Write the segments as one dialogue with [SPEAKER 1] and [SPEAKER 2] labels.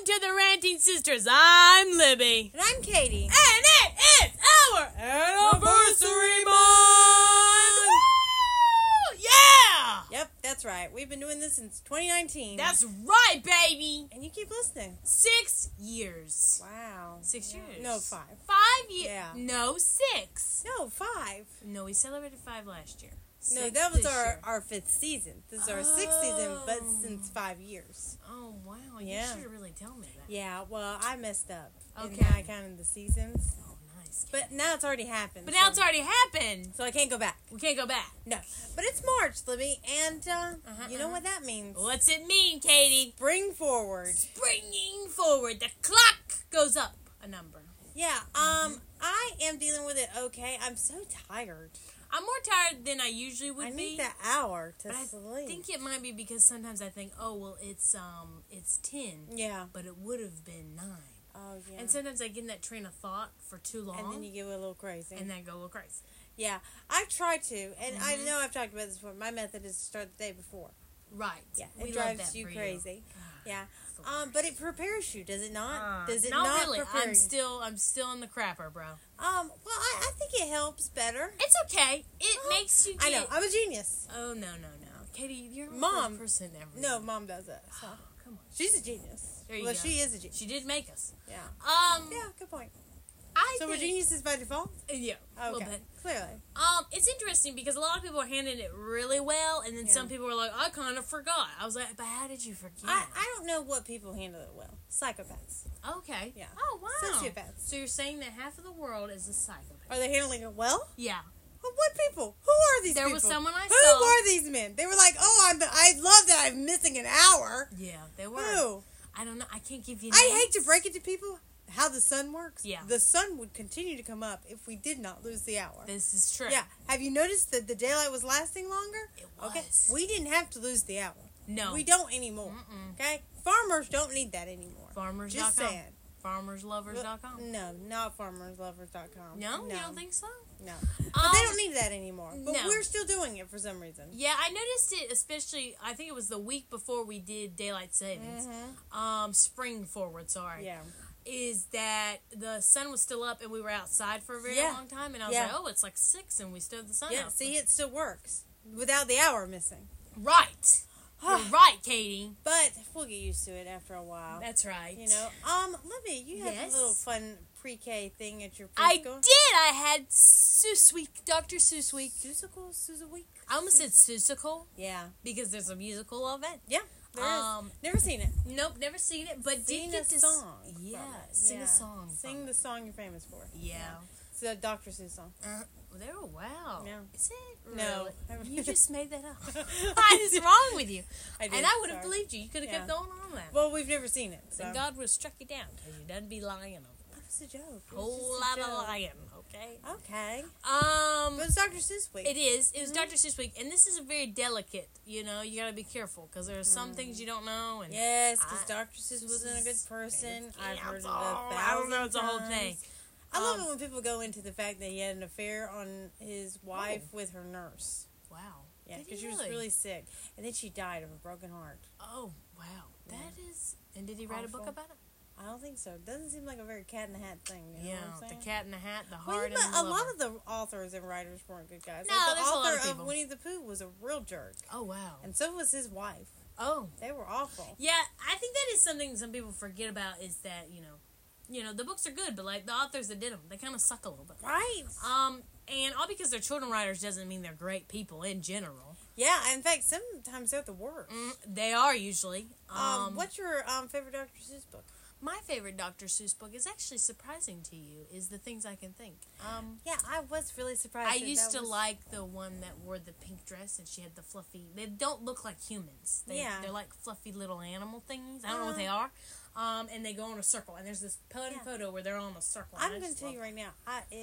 [SPEAKER 1] to the Ranting Sisters. I'm Libby.
[SPEAKER 2] And I'm Katie.
[SPEAKER 1] And it is our anniversary month! Woo! Yeah!
[SPEAKER 2] Yep, that's right. We've been doing this since 2019.
[SPEAKER 1] That's right, baby!
[SPEAKER 2] And you keep listening.
[SPEAKER 1] 6 years.
[SPEAKER 2] Wow.
[SPEAKER 1] 6 years.
[SPEAKER 2] No, 5.
[SPEAKER 1] 5 years.
[SPEAKER 2] Yeah.
[SPEAKER 1] No, 6.
[SPEAKER 2] No, 5.
[SPEAKER 1] No, we celebrated 5 last year.
[SPEAKER 2] No,
[SPEAKER 1] 6
[SPEAKER 2] that was
[SPEAKER 1] this year.
[SPEAKER 2] our 5th season. This is our 6th season, but since 5 years.
[SPEAKER 1] Oh, wow.
[SPEAKER 2] Yeah.
[SPEAKER 1] You should have really told me that.
[SPEAKER 2] Yeah, well, I messed up.
[SPEAKER 1] Okay.
[SPEAKER 2] And I counted the seasons.
[SPEAKER 1] Oh, nice.
[SPEAKER 2] But now it's already happened.
[SPEAKER 1] But now it's already happened.
[SPEAKER 2] So I can't go back.
[SPEAKER 1] We can't go back.
[SPEAKER 2] No. But it's March, Libby, and you know what that means.
[SPEAKER 1] What's it mean, Katie?
[SPEAKER 2] Bring forward.
[SPEAKER 1] Springing forward. The clock goes up a number.
[SPEAKER 2] Yeah, I am dealing with it okay. I'm so tired.
[SPEAKER 1] I'm more tired than I usually would
[SPEAKER 2] I
[SPEAKER 1] be.
[SPEAKER 2] need that hour to
[SPEAKER 1] but
[SPEAKER 2] sleep.
[SPEAKER 1] I think it might be because sometimes I think, oh, well, it's 10.
[SPEAKER 2] Yeah.
[SPEAKER 1] But it would have been 9.
[SPEAKER 2] Oh, yeah.
[SPEAKER 1] And sometimes I get in that train of thought for too long.
[SPEAKER 2] And then you get a little crazy.
[SPEAKER 1] And then I go a little crazy.
[SPEAKER 2] Yeah, I try to, and I know I've talked about this before. My method is to start the day before.
[SPEAKER 1] Right.
[SPEAKER 2] Yeah,
[SPEAKER 1] We
[SPEAKER 2] it
[SPEAKER 1] love
[SPEAKER 2] drives
[SPEAKER 1] that
[SPEAKER 2] you
[SPEAKER 1] for
[SPEAKER 2] crazy.
[SPEAKER 1] You.
[SPEAKER 2] Yeah, but it prepares you, does it not? Does it
[SPEAKER 1] not
[SPEAKER 2] not
[SPEAKER 1] really.
[SPEAKER 2] prepare
[SPEAKER 1] I'm still in the crapper, bro.
[SPEAKER 2] Well, I think it helps better.
[SPEAKER 1] It's okay. It makes you.
[SPEAKER 2] I know. I'm a genius.
[SPEAKER 1] Oh no, Katie, you're the
[SPEAKER 2] Mom.
[SPEAKER 1] first person ever.
[SPEAKER 2] No, Mom does it. So.
[SPEAKER 1] Come on.
[SPEAKER 2] She's a genius.
[SPEAKER 1] There you
[SPEAKER 2] well,
[SPEAKER 1] go.
[SPEAKER 2] she is a genius.
[SPEAKER 1] She did make us.
[SPEAKER 2] Yeah.
[SPEAKER 1] Yeah,
[SPEAKER 2] Good point.
[SPEAKER 1] so
[SPEAKER 2] we're geniuses by default?
[SPEAKER 1] Yeah, a little
[SPEAKER 2] Okay.
[SPEAKER 1] bit.
[SPEAKER 2] Clearly.
[SPEAKER 1] It's interesting because a lot of people are handling it really well, and then some people are like, I kind of forgot. I was like, but how did you forget?
[SPEAKER 2] I don't know what people handle it well. Psychopaths.
[SPEAKER 1] Okay.
[SPEAKER 2] Yeah.
[SPEAKER 1] Oh, wow.
[SPEAKER 2] Sociopaths.
[SPEAKER 1] So you're saying that half of the world is a psychopath?
[SPEAKER 2] Are they handling it well?
[SPEAKER 1] Yeah.
[SPEAKER 2] Well, what people? Who are these
[SPEAKER 1] There
[SPEAKER 2] people?
[SPEAKER 1] was someone I
[SPEAKER 2] Who
[SPEAKER 1] saw.
[SPEAKER 2] are these men? They were like, I love that I'm missing an hour.
[SPEAKER 1] Yeah, they were.
[SPEAKER 2] Who?
[SPEAKER 1] I don't know. I can't give you
[SPEAKER 2] I
[SPEAKER 1] names.
[SPEAKER 2] hate to break it to people how the sun works.
[SPEAKER 1] Yeah.
[SPEAKER 2] The sun would continue to come up if we did not lose the hour.
[SPEAKER 1] This is true.
[SPEAKER 2] Yeah. Have you noticed that the daylight was lasting longer?
[SPEAKER 1] It was.
[SPEAKER 2] Okay. We didn't have to lose the hour.
[SPEAKER 1] No.
[SPEAKER 2] We don't anymore. Okay? Farmers don't need that anymore.
[SPEAKER 1] Farmers.com.
[SPEAKER 2] Just saying.
[SPEAKER 1] Farmerslovers.com.
[SPEAKER 2] No, not farmerslovers.com.
[SPEAKER 1] No, you don't think so?
[SPEAKER 2] No. But they don't need that anymore. But
[SPEAKER 1] no.
[SPEAKER 2] we're still doing it for some reason.
[SPEAKER 1] Yeah, I noticed it especially, I think it was the week before we did Daylight Savings. Spring forward, sorry.
[SPEAKER 2] Yeah.
[SPEAKER 1] Is that the sun was still up and we were outside for a very long time. And I was like, oh, it's like 6 and we still have the sun
[SPEAKER 2] Yeah,
[SPEAKER 1] out.
[SPEAKER 2] see, it still works. Without the hour missing.
[SPEAKER 1] Right. You're right, Katie.
[SPEAKER 2] But we'll get used to it after a while.
[SPEAKER 1] That's right.
[SPEAKER 2] You know, Libby, you had a little fun pre-K thing at your
[SPEAKER 1] I
[SPEAKER 2] preschool.
[SPEAKER 1] did. I had Seuss Week, Dr. Seuss Week.
[SPEAKER 2] Susa Week?
[SPEAKER 1] I almost said Seussical
[SPEAKER 2] Yeah.
[SPEAKER 1] because there's a musical of it.
[SPEAKER 2] Yeah, there is. Never seen it.
[SPEAKER 1] Nope, never seen it, but
[SPEAKER 2] Sing
[SPEAKER 1] did
[SPEAKER 2] a
[SPEAKER 1] get to
[SPEAKER 2] song.
[SPEAKER 1] Yeah,
[SPEAKER 2] from it.
[SPEAKER 1] sing
[SPEAKER 2] Yeah.
[SPEAKER 1] a song.
[SPEAKER 2] Sing
[SPEAKER 1] from
[SPEAKER 2] the song you're famous for.
[SPEAKER 1] it. Yeah.
[SPEAKER 2] It's a Dr. Seuss song.
[SPEAKER 1] There, wow.
[SPEAKER 2] Yeah.
[SPEAKER 1] Is it?
[SPEAKER 2] No.
[SPEAKER 1] Really? You just made that up. What is wrong with you?
[SPEAKER 2] I did,
[SPEAKER 1] And I would have
[SPEAKER 2] sorry.
[SPEAKER 1] believed you. You could have kept
[SPEAKER 2] Yeah.
[SPEAKER 1] going on that.
[SPEAKER 2] Well, we've never seen it. So.
[SPEAKER 1] And God would have struck you down because you done be lying over
[SPEAKER 2] It was a joke. It was
[SPEAKER 1] whole
[SPEAKER 2] just a
[SPEAKER 1] lot of
[SPEAKER 2] joke.
[SPEAKER 1] lying, okay?
[SPEAKER 2] Okay. But it's Dr. Seuss Week.
[SPEAKER 1] It is. It was Dr. Seuss Week, and this is a very delicate. You know, you got to be careful because there are some things you don't know. And
[SPEAKER 2] Yes, because Dr. Seuss wasn't a good person. I've heard it a thousand
[SPEAKER 1] I don't know. It's a whole
[SPEAKER 2] times.
[SPEAKER 1] thing.
[SPEAKER 2] I love it when people go into the fact that he had an affair on his wife with her nurse.
[SPEAKER 1] Wow.
[SPEAKER 2] Yeah,
[SPEAKER 1] Did
[SPEAKER 2] because
[SPEAKER 1] he
[SPEAKER 2] she was really sick. And then she died of a broken heart.
[SPEAKER 1] Oh, wow. That is. And did he write a book
[SPEAKER 2] Awful.
[SPEAKER 1] about it?
[SPEAKER 2] I don't think so. It doesn't seem like a very cat in the hat thing. You know what I'm
[SPEAKER 1] The
[SPEAKER 2] saying?
[SPEAKER 1] cat in the hat, the
[SPEAKER 2] Well,
[SPEAKER 1] heart,
[SPEAKER 2] but
[SPEAKER 1] and the
[SPEAKER 2] a lot
[SPEAKER 1] lover.
[SPEAKER 2] of the authors and writers weren't good guys.
[SPEAKER 1] No,
[SPEAKER 2] Like the
[SPEAKER 1] there's a lot
[SPEAKER 2] author
[SPEAKER 1] of people.
[SPEAKER 2] Winnie the Pooh was a real jerk.
[SPEAKER 1] Oh, wow.
[SPEAKER 2] And so was his wife.
[SPEAKER 1] Oh.
[SPEAKER 2] They were awful.
[SPEAKER 1] Yeah, I think that is something some people forget about is that, you know, the books are good, but, like, the authors that did them, they kind of suck a little bit.
[SPEAKER 2] Right.
[SPEAKER 1] And all because they're children writers doesn't mean they're great people in general.
[SPEAKER 2] Yeah, in fact, sometimes they're the worst.
[SPEAKER 1] They are usually.
[SPEAKER 2] What's your favorite Dr. Seuss book?
[SPEAKER 1] My favorite Dr. Seuss book is actually surprising to you, is The Things I Can Think.
[SPEAKER 2] Yeah, I was really surprised.
[SPEAKER 1] I
[SPEAKER 2] that
[SPEAKER 1] used to
[SPEAKER 2] was...
[SPEAKER 1] like the one that wore the pink dress and she had the fluffy... They don't look like humans. They're like fluffy little animal things. I don't know what they are. And they go in a circle. And there's this photo where they're on a circle.
[SPEAKER 2] I'm going to tell you right now,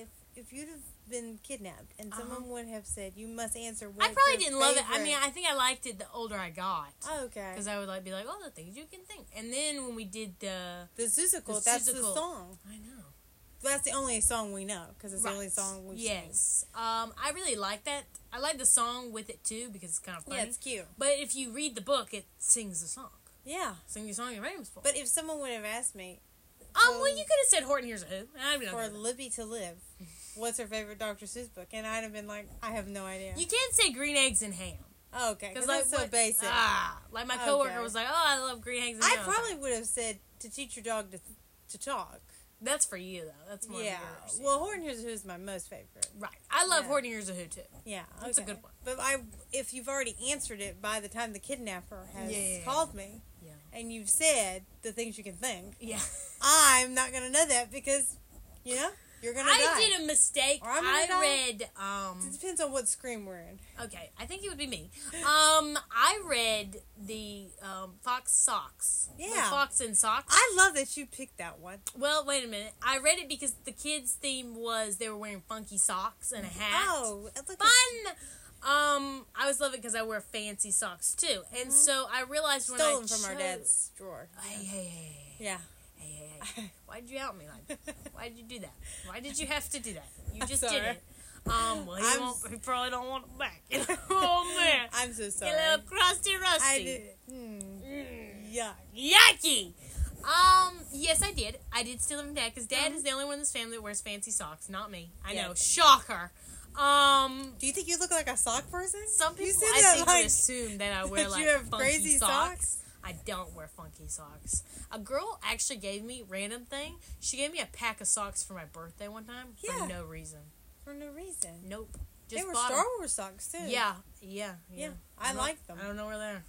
[SPEAKER 2] if you'd have been kidnapped and someone would have said, you must answer what
[SPEAKER 1] I probably
[SPEAKER 2] your
[SPEAKER 1] didn't love it. I
[SPEAKER 2] favorite-
[SPEAKER 1] mean, I think I liked it the older I got.
[SPEAKER 2] Oh, okay.
[SPEAKER 1] Because I would be like, oh, the things you can think. And then when we did the
[SPEAKER 2] Seussical, that's the
[SPEAKER 1] Seussical.
[SPEAKER 2] song.
[SPEAKER 1] I know.
[SPEAKER 2] That's the only song we know, because it's the only song we've seen.
[SPEAKER 1] Yes. I really like that. I like the song with it, too, because it's kind of funny.
[SPEAKER 2] Yeah, it's cute.
[SPEAKER 1] But if you read the book, it sings the song.
[SPEAKER 2] Yeah.
[SPEAKER 1] Sing your song you're famous for.
[SPEAKER 2] But if someone would have asked me...
[SPEAKER 1] well, you could have said Horton Hears a Who.
[SPEAKER 2] For Libby to Live, what's her favorite Dr. Seuss book? And I'd have been like, I have no idea.
[SPEAKER 1] You can't say Green Eggs and Ham.
[SPEAKER 2] Oh, okay. Because that's so basic.
[SPEAKER 1] Like my coworker was like, oh, I love Green Eggs and Ham.
[SPEAKER 2] I probably would have said to teach your dog to talk.
[SPEAKER 1] That's for you, though. That's more yours.
[SPEAKER 2] Well, Horton Hears a Who is my most favorite.
[SPEAKER 1] Right. I love Horton Hears a Who, too.
[SPEAKER 2] Yeah.
[SPEAKER 1] That's a good one.
[SPEAKER 2] But if you've already answered it by the time the kidnapper has called me, and you've said the things you can think, I'm not going to know that because, you're going to die.
[SPEAKER 1] I did a mistake.
[SPEAKER 2] Or I'm gonna die.
[SPEAKER 1] Read...
[SPEAKER 2] it depends on what screen we're in.
[SPEAKER 1] Okay. I think it would be me. I read the Fox Socks. Yeah. The Fox and Socks.
[SPEAKER 2] I love that you picked that one.
[SPEAKER 1] Well, wait a minute. I read it because the kids' theme was they were wearing funky socks and a hat.
[SPEAKER 2] Oh.
[SPEAKER 1] Fun! I always love it because I wear fancy socks, too. And so I realized when I
[SPEAKER 2] Stolen from our dad's drawer.
[SPEAKER 1] Hey.
[SPEAKER 2] Yeah.
[SPEAKER 1] Hey. Why'd you out me like that? Why'd you do that? Why did you have to do that? You just
[SPEAKER 2] sorry.
[SPEAKER 1] did it. Well, he probably don't want it back. Oh, man.
[SPEAKER 2] I'm so sorry.
[SPEAKER 1] Get a little crusty rusty.
[SPEAKER 2] I did.
[SPEAKER 1] Yucky. Yes, I did. I did steal them from Dad, because Dad is the only one in this family that wears fancy socks, not me. I know. Shocker.
[SPEAKER 2] Do you think you look like a sock person?
[SPEAKER 1] Some people, I think, would assume that I wear, like,
[SPEAKER 2] you have
[SPEAKER 1] funky
[SPEAKER 2] crazy socks?
[SPEAKER 1] I don't wear funky socks. A girl actually gave me, random thing, she gave me a pack of socks for my birthday one time for no reason.
[SPEAKER 2] For no reason?
[SPEAKER 1] Nope.
[SPEAKER 2] Just they were Star Wars socks, too.
[SPEAKER 1] Yeah.
[SPEAKER 2] I like them.
[SPEAKER 1] I don't know where they're.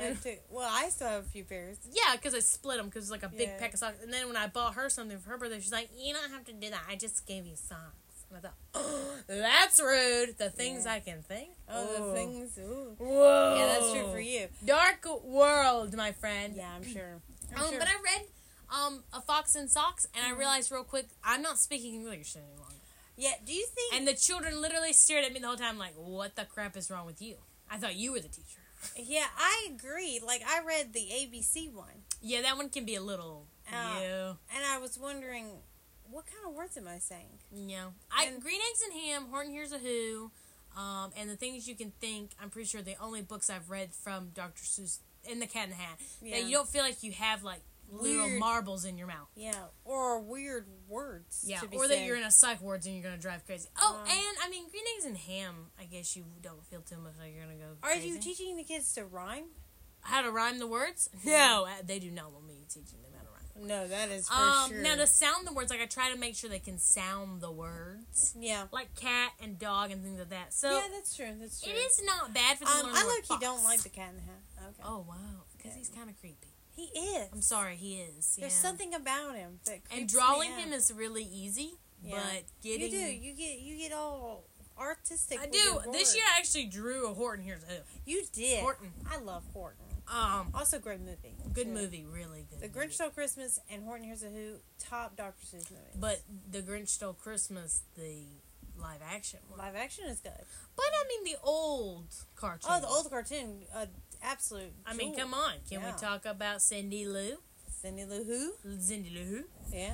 [SPEAKER 2] I still have a few pairs.
[SPEAKER 1] Yeah, because I split them because it's like a big pack of socks. And then when I bought her something for her birthday, she's like, you don't have to do that. I just gave you socks. And I thought, oh, that's rude. The things I can think.
[SPEAKER 2] Oh, the things. Ooh.
[SPEAKER 1] Whoa.
[SPEAKER 2] Yeah, that's true for you.
[SPEAKER 1] Dark world, my friend.
[SPEAKER 2] Yeah, I'm sure.
[SPEAKER 1] But I read A Fox and Socks, and I realized real quick, I'm not speaking English any longer.
[SPEAKER 2] Yeah, do you think...
[SPEAKER 1] And the children literally stared at me the whole time like, what the crap is wrong with you? I thought you were the teacher.
[SPEAKER 2] Yeah, I agree. Like, I read the ABC one.
[SPEAKER 1] Yeah, that one can be a little...
[SPEAKER 2] And I was wondering, what kind of words am I saying?
[SPEAKER 1] Yeah. Green Eggs and Ham, Horton Hears a Who, and The Things You Can Think, I'm pretty sure the only books I've read from Dr. Seuss, and The Cat in the Hat, that you don't feel like you have, like, little marbles in your mouth.
[SPEAKER 2] Yeah, or weird words.
[SPEAKER 1] Yeah, or that you're in a psych ward and you're going to drive crazy. Oh, and, I mean, Green Eggs and Ham, I guess you don't feel too much like you're going to go crazy.
[SPEAKER 2] Are you teaching the kids to rhyme?
[SPEAKER 1] How to rhyme the words? No, they do not want me teaching them how to rhyme.
[SPEAKER 2] No, that is for sure.
[SPEAKER 1] Now, to sound the words, like, I try to make sure they can sound the words.
[SPEAKER 2] Yeah.
[SPEAKER 1] Like cat and dog and things like that. So
[SPEAKER 2] yeah, that's true. It
[SPEAKER 1] is not bad for them to learn
[SPEAKER 2] I look, don't like the Cat in the Hat. Okay.
[SPEAKER 1] Oh, wow. Because he's kind of creepy.
[SPEAKER 2] He is.
[SPEAKER 1] I'm sorry, he is.
[SPEAKER 2] There's something about him that creeps
[SPEAKER 1] and drawing
[SPEAKER 2] me out.
[SPEAKER 1] him is really easy, but getting...
[SPEAKER 2] You get all artistic.
[SPEAKER 1] I do. This year I actually drew a Horton Hears a Who.
[SPEAKER 2] You did.
[SPEAKER 1] Horton.
[SPEAKER 2] I love Horton.
[SPEAKER 1] Also
[SPEAKER 2] great movie.
[SPEAKER 1] Good movie, really good.
[SPEAKER 2] The Grinch Stole Christmas and Horton Hears a Who, top Dr. Seuss movies.
[SPEAKER 1] But The Grinch Stole Christmas, the live action one.
[SPEAKER 2] Live action is good.
[SPEAKER 1] But I mean the old cartoon.
[SPEAKER 2] Oh, the old cartoon, absolute.
[SPEAKER 1] I mean, come on. Can we talk about Cindy Lou?
[SPEAKER 2] Cindy Lou Who?
[SPEAKER 1] Cindy Lou Who?
[SPEAKER 2] Yeah.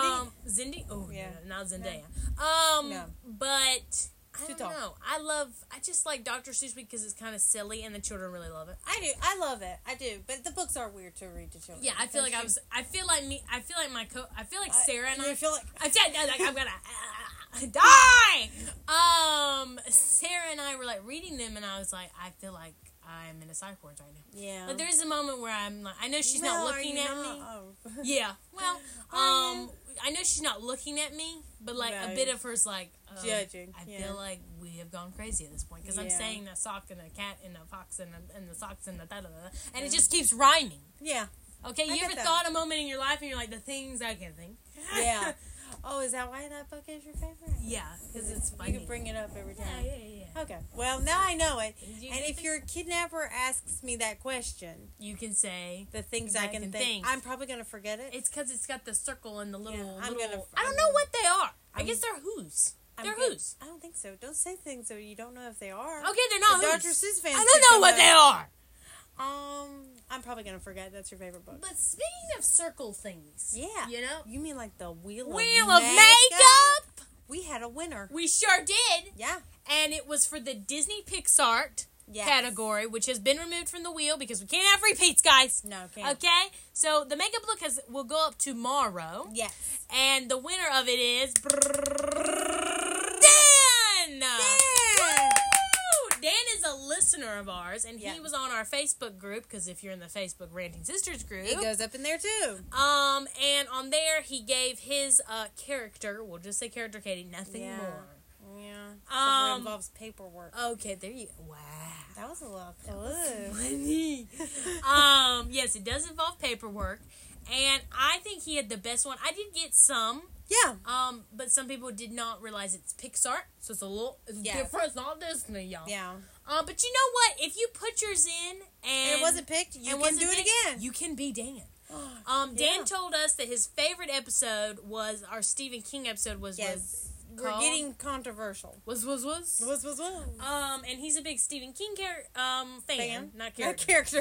[SPEAKER 1] Cindy? Oh, yeah. Not Zendaya.
[SPEAKER 2] No.
[SPEAKER 1] But I don't know. I just like Dr. Seuss because it's kind of silly and the children really love it.
[SPEAKER 2] I do. I love it. I do. But the books are weird to read to children.
[SPEAKER 1] Yeah, I feel like Sarah and I
[SPEAKER 2] feel like
[SPEAKER 1] I'm gonna die. Sarah and I were like reading them and I was like, I feel like I'm in a psych ward right now.
[SPEAKER 2] Yeah.
[SPEAKER 1] But there's a moment where I'm like, I know she's not looking at me.
[SPEAKER 2] Oh.
[SPEAKER 1] Yeah. Well, I know she's not looking at me, but like a bit of her's like
[SPEAKER 2] judging.
[SPEAKER 1] I feel like we have gone crazy at this point because I'm saying the sock and the cat and the fox and the socks and the da da da, and it just keeps rhyming.
[SPEAKER 2] Yeah.
[SPEAKER 1] Okay. You ever thought a moment in your life and you're like the things I can think?
[SPEAKER 2] Yeah. Oh, is that why that book is your favorite?
[SPEAKER 1] Yeah, because it's funny.
[SPEAKER 2] You can bring it up every time.
[SPEAKER 1] Yeah.
[SPEAKER 2] Okay. Well, now I know it. And if your kidnapper asks me that question,
[SPEAKER 1] you can say
[SPEAKER 2] the things I can think. I'm probably going to forget it.
[SPEAKER 1] It's because it's got the circle and the little.
[SPEAKER 2] I
[SPEAKER 1] don't know what they are. I guess they're who's. They're who's.
[SPEAKER 2] I don't think so. Don't say things that you don't know if they are.
[SPEAKER 1] Okay, they're not who's.
[SPEAKER 2] Dr. Seuss fans.
[SPEAKER 1] I don't know what they are.
[SPEAKER 2] I'm probably going to forget. That's your favorite book.
[SPEAKER 1] But speaking of circle things.
[SPEAKER 2] Yeah.
[SPEAKER 1] You know?
[SPEAKER 2] You mean like the Wheel of
[SPEAKER 1] Makeup?
[SPEAKER 2] We had a winner.
[SPEAKER 1] We sure did.
[SPEAKER 2] Yeah.
[SPEAKER 1] And it was for the Disney Pixar category, which has been removed from the wheel because we can't have repeats, guys.
[SPEAKER 2] No, can't.
[SPEAKER 1] Okay? So the makeup look will go up tomorrow.
[SPEAKER 2] Yes.
[SPEAKER 1] And the winner of it is Dan! Dan is a listener of ours, and he was on our Facebook group, because if you're in the Facebook Ranting Sisters group...
[SPEAKER 2] It goes up in there, too.
[SPEAKER 1] And on there, he gave his character, we'll just say character Katie, nothing more.
[SPEAKER 2] Yeah. It involves paperwork.
[SPEAKER 1] Okay, there you go. Wow.
[SPEAKER 2] That was a lot of
[SPEAKER 1] funny. Yes, it does involve paperwork, and I think he had the best one. I did get some.
[SPEAKER 2] Yeah.
[SPEAKER 1] But some people did not realize it's Pixar, so it's a little different. It's not Disney, y'all.
[SPEAKER 2] Yeah.
[SPEAKER 1] But you know what? If you put yours in and
[SPEAKER 2] it wasn't picked, you can do it again.
[SPEAKER 1] You can be Dan. Dan told us that his favorite episode was our Stephen King episode.
[SPEAKER 2] We're getting controversial.
[SPEAKER 1] Was. And he's a big Stephen King fan. Not character.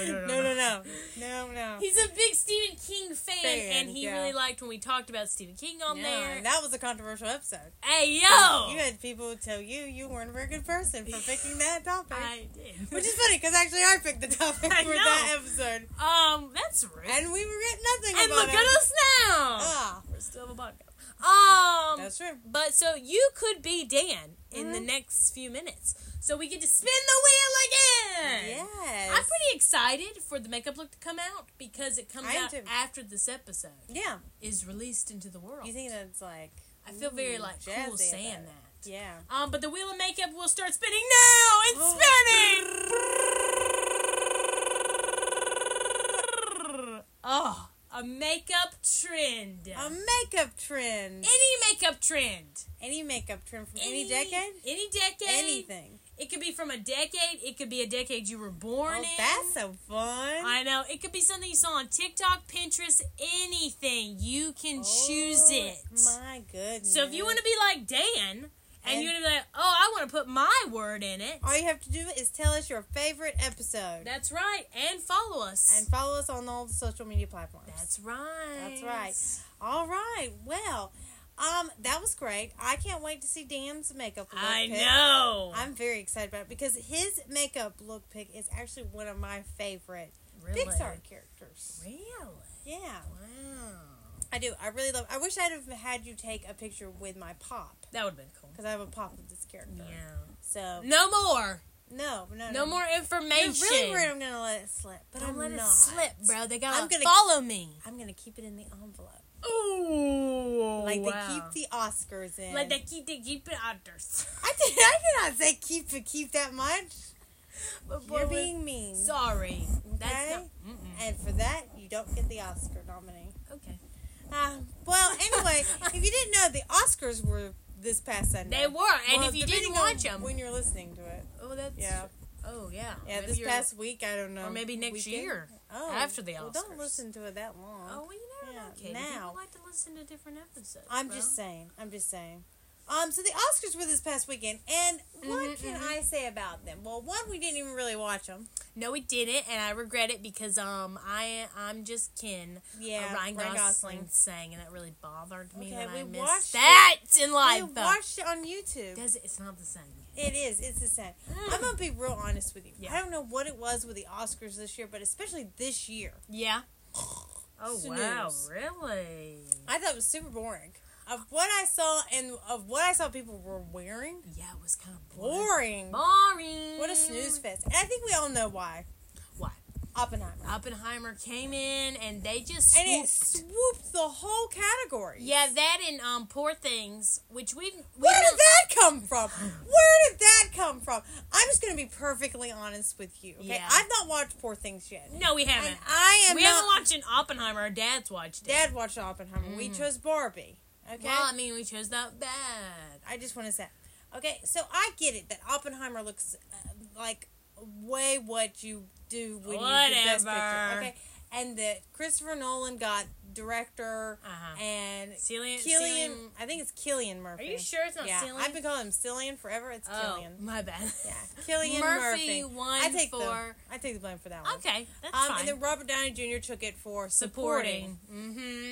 [SPEAKER 2] No.
[SPEAKER 1] He's a big Stephen King fan, and he really liked when we talked about Stephen King on there.
[SPEAKER 2] That was a controversial episode.
[SPEAKER 1] Hey, yo!
[SPEAKER 2] You had people tell you weren't a very good person for picking that topic.
[SPEAKER 1] I did.
[SPEAKER 2] Which is funny, because actually I picked the topic for that episode.
[SPEAKER 1] That's rude.
[SPEAKER 2] And we regret nothing
[SPEAKER 1] and
[SPEAKER 2] about it.
[SPEAKER 1] And look at us now! We're still a podcast.
[SPEAKER 2] That's true.
[SPEAKER 1] But so you could be Dan in the next few minutes. So we get to spin the wheel again.
[SPEAKER 2] Yes.
[SPEAKER 1] I'm pretty excited for the makeup look to come out because it comes out after this episode.
[SPEAKER 2] Yeah. Is
[SPEAKER 1] released into the world.
[SPEAKER 2] You think that's like
[SPEAKER 1] I feel very cool saying that.
[SPEAKER 2] Yeah.
[SPEAKER 1] But the wheel of makeup will start spinning now. It's spinning. Oh. A makeup trend.
[SPEAKER 2] A makeup trend.
[SPEAKER 1] Any makeup trend.
[SPEAKER 2] Any makeup trend from any decade?
[SPEAKER 1] Any decade.
[SPEAKER 2] Anything.
[SPEAKER 1] It could be from a decade. It could be a decade you were born in.
[SPEAKER 2] That's so fun.
[SPEAKER 1] I know. It could be something you saw on TikTok, Pinterest, anything. You can choose it.
[SPEAKER 2] My goodness.
[SPEAKER 1] So if you want to be like Dan... And you're going to be like, I want to put my word in it.
[SPEAKER 2] All you have to do is tell us your favorite episode.
[SPEAKER 1] That's right. And follow us.
[SPEAKER 2] And follow us on all the social media platforms.
[SPEAKER 1] That's right.
[SPEAKER 2] That's right. All right. Well, that was great. I can't wait to see Dan's makeup look
[SPEAKER 1] I
[SPEAKER 2] pick.
[SPEAKER 1] know.
[SPEAKER 2] I'm very excited about it because his makeup look pick is actually one of my favorite Pixar characters.
[SPEAKER 1] Really?
[SPEAKER 2] Yeah.
[SPEAKER 1] Wow.
[SPEAKER 2] I do. I really love it. I wish I'd have had you take a picture with my pop.
[SPEAKER 1] That would have been cool.
[SPEAKER 2] Because I have a pop of this character.
[SPEAKER 1] Yeah.
[SPEAKER 2] So.
[SPEAKER 1] No more.
[SPEAKER 2] No
[SPEAKER 1] more information.
[SPEAKER 2] You're really worried I'm going to let it slip. But I'm
[SPEAKER 1] let
[SPEAKER 2] not.
[SPEAKER 1] It slip, bro. They got to follow me.
[SPEAKER 2] I'm going to keep it in the envelope.
[SPEAKER 1] Ooh.
[SPEAKER 2] Like they keep the Oscars in.
[SPEAKER 1] Like they keep the Oscars.
[SPEAKER 2] I did not say keep that much. But you're being mean.
[SPEAKER 1] Sorry.
[SPEAKER 2] Okay? That's not, and for that, you don't get the Oscar nominee.
[SPEAKER 1] Okay.
[SPEAKER 2] Well, anyway, if you didn't know, the Oscars were this past Sunday.
[SPEAKER 1] They were, and if you didn't watch them,
[SPEAKER 2] when you're listening to it,
[SPEAKER 1] yeah.
[SPEAKER 2] Yeah, maybe this past week, I don't know,
[SPEAKER 1] or maybe next year. After the Oscars.
[SPEAKER 2] Well, don't listen to it that long.
[SPEAKER 1] Oh, well, you never know. Katie. Now, people like to listen to different episodes.
[SPEAKER 2] I'm just saying. So the Oscars were this past weekend, and what can I say about them? Well, one, we didn't even really watch them.
[SPEAKER 1] No, we didn't, and I regret it because I'm just Ken.
[SPEAKER 2] Yeah,
[SPEAKER 1] Ryan Gosling sang, and that really bothered me when I missed
[SPEAKER 2] that
[SPEAKER 1] in life.
[SPEAKER 2] We watched it on YouTube.
[SPEAKER 1] It's not the same.
[SPEAKER 2] It is. It's the same. I'm gonna be real honest with you. Yeah. I don't know what it was with the Oscars this year, but especially this year.
[SPEAKER 1] Yeah. Oh wow! Really?
[SPEAKER 2] I thought it was super boring. Of what I saw and of what I saw people were wearing.
[SPEAKER 1] Yeah, it was kind of
[SPEAKER 2] boring.
[SPEAKER 1] Boring.
[SPEAKER 2] What a snooze fest. And I think we all know why.
[SPEAKER 1] Why? Oppenheimer came in and they just swooped.
[SPEAKER 2] And it swooped the whole category.
[SPEAKER 1] Yeah, that and Poor Things, which we
[SPEAKER 2] Where did that come from? I'm just going to be perfectly honest with you. Okay, yeah. I've not watched Poor Things yet.
[SPEAKER 1] No, we haven't.
[SPEAKER 2] And
[SPEAKER 1] we haven't watched Oppenheimer. Our dad's watched it.
[SPEAKER 2] Dad watched Oppenheimer. We chose Barbie. Okay.
[SPEAKER 1] Well, I mean, we chose that bad.
[SPEAKER 2] I just want to say, okay, so I get it that Oppenheimer looks like way what you do when you get Best Picture. Okay, and that Christopher Nolan got director and Cillian. I think it's Cillian Murphy.
[SPEAKER 1] Are you sure it's not Cillian?
[SPEAKER 2] I've been calling him Cillian forever. It's Cillian.
[SPEAKER 1] My bad.
[SPEAKER 2] Yeah, Cillian Murphy. I take the blame for that one.
[SPEAKER 1] Okay, that's fine.
[SPEAKER 2] And then Robert Downey Jr. took it for supporting.
[SPEAKER 1] Mm-hmm.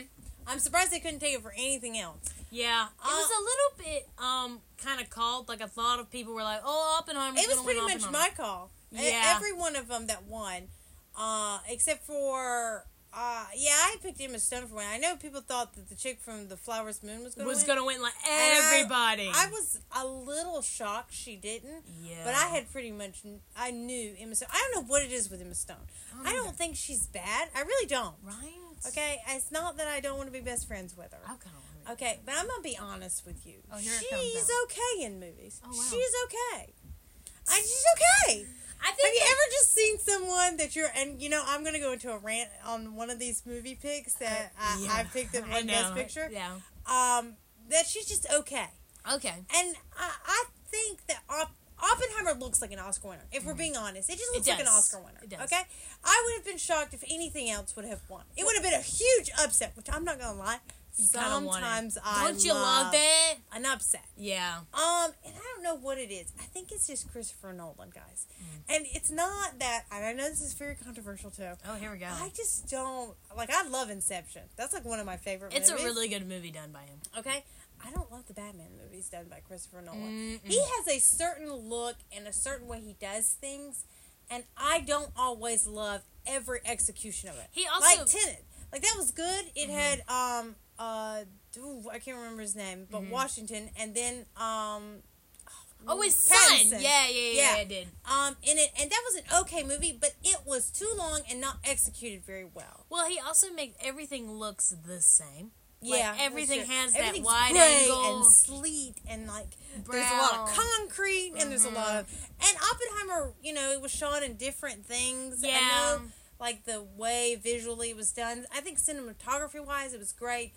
[SPEAKER 2] I'm surprised they couldn't take it for anything else.
[SPEAKER 1] Yeah, it was a little bit kind of called. Like, a lot of people were like, "Oh, Oppenheimer's
[SPEAKER 2] going to win." It was pretty much my call.
[SPEAKER 1] Yeah,
[SPEAKER 2] every one of them that won, except for I picked Emma Stone for one. I know people thought that the chick from The Flower's Moon was going to win.
[SPEAKER 1] Like everybody.
[SPEAKER 2] I was a little shocked she didn't. Yeah, but I knew Emma Stone. I don't know what it is with Emma Stone. I don't think she's bad. I really don't.
[SPEAKER 1] Right.
[SPEAKER 2] Okay, it's not that I don't want to be best friends with her. Okay, but I'm gonna be honest with you.
[SPEAKER 1] Oh, here
[SPEAKER 2] she's
[SPEAKER 1] it comes
[SPEAKER 2] okay in movies.
[SPEAKER 1] Oh, wow.
[SPEAKER 2] She's okay. She's okay. Have you ever just seen someone that I'm gonna go into a rant on one of these movie picks that I picked as my best picture.
[SPEAKER 1] Yeah.
[SPEAKER 2] That she's just okay.
[SPEAKER 1] Okay.
[SPEAKER 2] And I think that Oppenheimer looks like an Oscar winner. If we're being honest, it just looks like an Oscar winner.
[SPEAKER 1] It does.
[SPEAKER 2] Okay, I would have been shocked if anything else would have won. It would have been a huge upset, which I'm not gonna lie. Sometimes
[SPEAKER 1] don't you love it?
[SPEAKER 2] An upset.
[SPEAKER 1] Yeah.
[SPEAKER 2] And I don't know what it is. I think it's just Christopher Nolan, guys. And it's not that. And I know this is very controversial too.
[SPEAKER 1] Oh, here we go.
[SPEAKER 2] I just don't like. I love Inception. That's like one of my favorite movies.
[SPEAKER 1] It's a really good movie done by him.
[SPEAKER 2] Okay. I don't love the Batman movies done by Christopher Nolan. He has a certain look and a certain way he does things, and I don't always love every execution of it.
[SPEAKER 1] He also
[SPEAKER 2] like Tenet. Like, that was good. It had I can't remember his name, but Washington, and then
[SPEAKER 1] his
[SPEAKER 2] Pattinson.
[SPEAKER 1] son. Yeah, it did.
[SPEAKER 2] In it, and that was an okay movie, but it was too long and not executed very well.
[SPEAKER 1] Well, he also made everything looks the same.
[SPEAKER 2] Yeah,
[SPEAKER 1] like, everything has that
[SPEAKER 2] Everything's
[SPEAKER 1] wide
[SPEAKER 2] gray
[SPEAKER 1] angle
[SPEAKER 2] and sleet, and like
[SPEAKER 1] brown.
[SPEAKER 2] There's a lot of concrete, and there's a lot of. And Oppenheimer, it was shot in different things.
[SPEAKER 1] Yeah,
[SPEAKER 2] I know, like the way visually it was done. I think cinematography wise, it was great.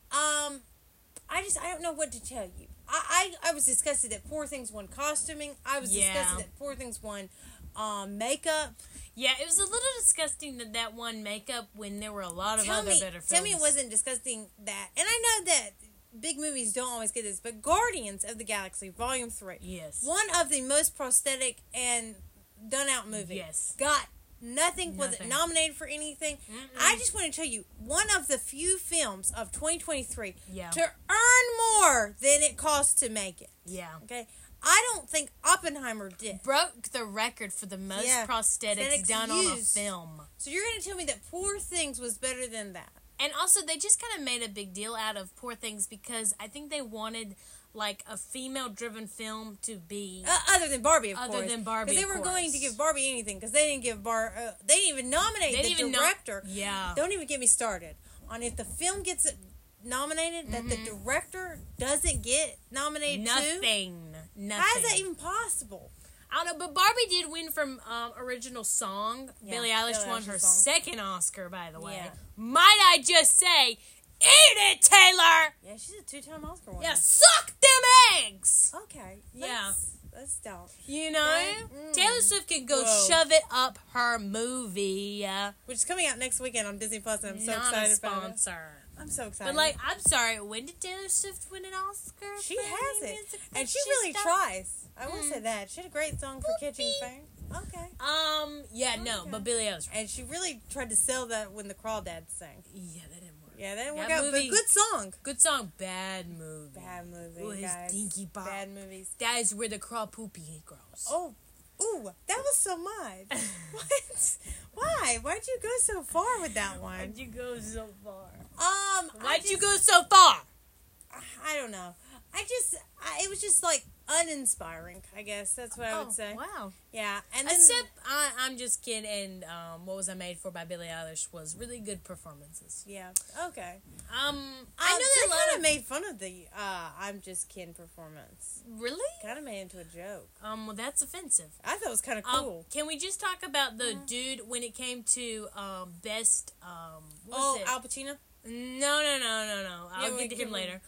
[SPEAKER 2] I don't know what to tell you. I was disgusted that Poor Things won costuming. I was disgusted that Poor Things won makeup.
[SPEAKER 1] Yeah, it was a little disgusting that one makeup when there were a lot of other better films.
[SPEAKER 2] Tell me it wasn't disgusting that. And I know that big movies don't always get this, but Guardians of the Galaxy Volume 3.
[SPEAKER 1] Yes.
[SPEAKER 2] One of the most prosthetic and done out movies.
[SPEAKER 1] Yes.
[SPEAKER 2] Got nothing. Was it nominated for anything? I just want to tell you, one of the few films of 2023 to earn more than it cost to make it.
[SPEAKER 1] Yeah.
[SPEAKER 2] Okay? I don't think Oppenheimer did.
[SPEAKER 1] Broke the record for the most prosthetics done on a film.
[SPEAKER 2] So you're going to tell me that Poor Things was better than that?
[SPEAKER 1] And also, they just kind of made a big deal out of Poor Things because I think they wanted, like, a female-driven film to be...
[SPEAKER 2] other than Barbie, of course.
[SPEAKER 1] Other than Barbie,
[SPEAKER 2] because they were going to give Barbie anything, because they didn't give they didn't even nominate the director. Don't even get me started on if the film gets nominated, that the director doesn't get nominated too. Nothing. How is that even possible?
[SPEAKER 1] I don't know, but Barbie did win from original song. Yeah, Billie Eilish won her second Oscar, by the way. Yeah. Might I just say, eat it, Taylor!
[SPEAKER 2] Yeah, she's a 2-time Oscar winner.
[SPEAKER 1] Yeah, suck them eggs!
[SPEAKER 2] Okay.
[SPEAKER 1] Yeah.
[SPEAKER 2] Let's don't.
[SPEAKER 1] Taylor Swift can go shove it up her movie.
[SPEAKER 2] Which is coming out next weekend on Disney Plus, and I'm so excited about it.
[SPEAKER 1] Not a sponsor.
[SPEAKER 2] I'm so excited.
[SPEAKER 1] But, I'm sorry, when did Taylor Swift win an Oscar?
[SPEAKER 2] She has it. And she really tries. I will say that. She had a great song for Catching Fame. Okay.
[SPEAKER 1] But Billie Eilish.
[SPEAKER 2] And she really tried to sell that when the Crawdads sang.
[SPEAKER 1] Yeah, that didn't work.
[SPEAKER 2] Yeah, that didn't work out, but good song.
[SPEAKER 1] Good song, bad movie.
[SPEAKER 2] Bad movie,
[SPEAKER 1] Ooh, his dinky bop.
[SPEAKER 2] Bad movies.
[SPEAKER 1] That is where the crawl poopy grows.
[SPEAKER 2] Oh. Ooh, that was so much. What? Why? Why'd you go so far with that one?
[SPEAKER 1] Why'd you go so far?
[SPEAKER 2] Why'd
[SPEAKER 1] you go so far?
[SPEAKER 2] I don't know. It was just like uninspiring, I guess. That's what I would say.
[SPEAKER 1] Wow.
[SPEAKER 2] Yeah. And then,
[SPEAKER 1] except, I'm just kidding, and What Was I Made For by Billie Eilish was really good performances.
[SPEAKER 2] Yeah. Okay.
[SPEAKER 1] I know
[SPEAKER 2] that kind of made fun of the I'm Just Kidding performance.
[SPEAKER 1] Really?
[SPEAKER 2] Kind of made it into a joke.
[SPEAKER 1] Well, that's offensive.
[SPEAKER 2] I thought it was kind of cool.
[SPEAKER 1] Can we just talk about the dude when it came to best,
[SPEAKER 2] Al Pacino?
[SPEAKER 1] No. I'll get to him later.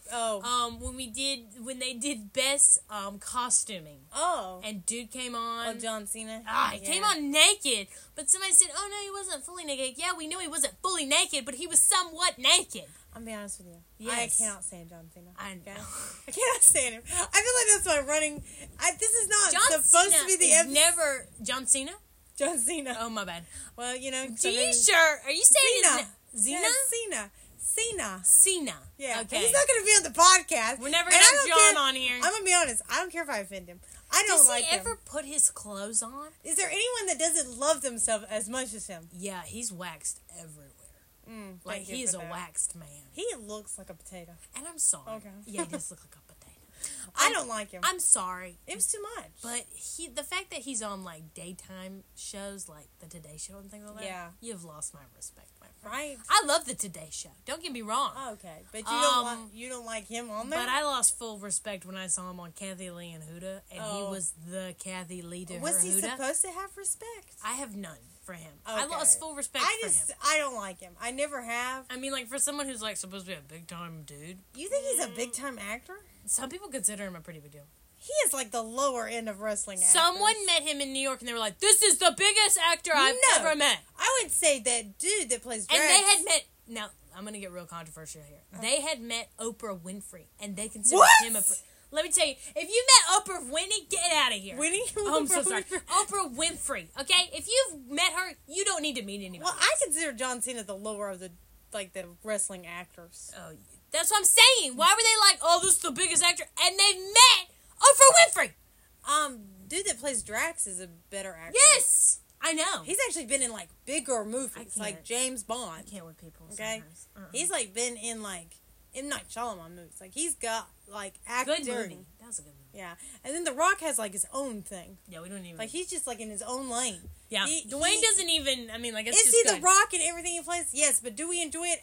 [SPEAKER 1] When they did best costuming.
[SPEAKER 2] Oh.
[SPEAKER 1] And dude came on.
[SPEAKER 2] Oh, John Cena.
[SPEAKER 1] He came on naked. But somebody said, oh no, he wasn't fully naked. Yeah, we knew he wasn't fully naked, but he was somewhat naked.
[SPEAKER 2] I'll be honest with you.
[SPEAKER 1] Yes.
[SPEAKER 2] I cannot stand John Cena.
[SPEAKER 1] I know.
[SPEAKER 2] I cannot stand him. I feel like that's my running. This is not supposed to be the episode.
[SPEAKER 1] Never John Cena?
[SPEAKER 2] John Cena.
[SPEAKER 1] Oh, my bad.
[SPEAKER 2] Well,
[SPEAKER 1] Are you sure? Are you saying
[SPEAKER 2] Cena?
[SPEAKER 1] Zena?
[SPEAKER 2] Yeah, Cena. Cena. Yeah.
[SPEAKER 1] Okay.
[SPEAKER 2] He's not going to be on the podcast.
[SPEAKER 1] We're never going to have John on here.
[SPEAKER 2] I'm going to be honest. I don't care if I offend him. I don't like him.
[SPEAKER 1] Does he ever put his clothes on?
[SPEAKER 2] Is there anyone that doesn't love themselves as much as him?
[SPEAKER 1] Yeah, he's waxed everywhere. Like, he is a waxed man.
[SPEAKER 2] He looks like a potato.
[SPEAKER 1] And I'm sorry. Okay. Yeah, he does look like a potato.
[SPEAKER 2] I don't like him.
[SPEAKER 1] I'm sorry.
[SPEAKER 2] It was too much.
[SPEAKER 1] But the fact that he's on, like, daytime shows, like the Today Show and things like that, yeah, you've lost my respect, my friend.
[SPEAKER 2] Right.
[SPEAKER 1] I love the Today Show. Don't get me wrong.
[SPEAKER 2] Okay. But you don't like him on there?
[SPEAKER 1] But I lost full respect when I saw him on Kathy Lee and Huda, and he was the Kathy Lee to her Huda.
[SPEAKER 2] Was he supposed to have respect?
[SPEAKER 1] I have none for him. Okay. I lost full respect for him.
[SPEAKER 2] I don't like him. I never have.
[SPEAKER 1] I mean, like, for someone who's, like, supposed to be a big-time dude.
[SPEAKER 2] You think he's a big-time actor?
[SPEAKER 1] Some people consider him a pretty big deal.
[SPEAKER 2] He is like the lower end of wrestling actors.
[SPEAKER 1] Someone met him in New York and they were like, "This is the biggest actor I've ever met."
[SPEAKER 2] I would say that dude that plays Drax.
[SPEAKER 1] And they had met. Now, I'm going to get real controversial here. They had met Oprah Winfrey and they considered him a... Let me tell you, if you met Oprah Winnie, get out of here.
[SPEAKER 2] Winnie?
[SPEAKER 1] Oh, I'm so sorry. Oprah Winfrey, okay? If you've met her, you don't need to meet anybody.
[SPEAKER 2] Well, I consider John Cena the lower of the wrestling actors.
[SPEAKER 1] Oh, that's what I'm saying. Why were they like, "Oh, this is the biggest actor," and they met Oprah Winfrey?
[SPEAKER 2] Dude that plays Drax is a better actor.
[SPEAKER 1] Yes, I know.
[SPEAKER 2] He's actually been in like bigger movies, like James Bond.
[SPEAKER 1] I can't with people.
[SPEAKER 2] Okay, he's like been in like M. Night Shyamalan movies. Like he's got like acting.
[SPEAKER 1] Good movie. That was a good movie.
[SPEAKER 2] Yeah, and then The Rock has like his own thing.
[SPEAKER 1] Yeah, we don't even
[SPEAKER 2] like he's just like in his own lane.
[SPEAKER 1] Yeah, Dwayne doesn't even. I mean, like it's
[SPEAKER 2] is he The Rock in everything he plays? Yes, but do we enjoy it?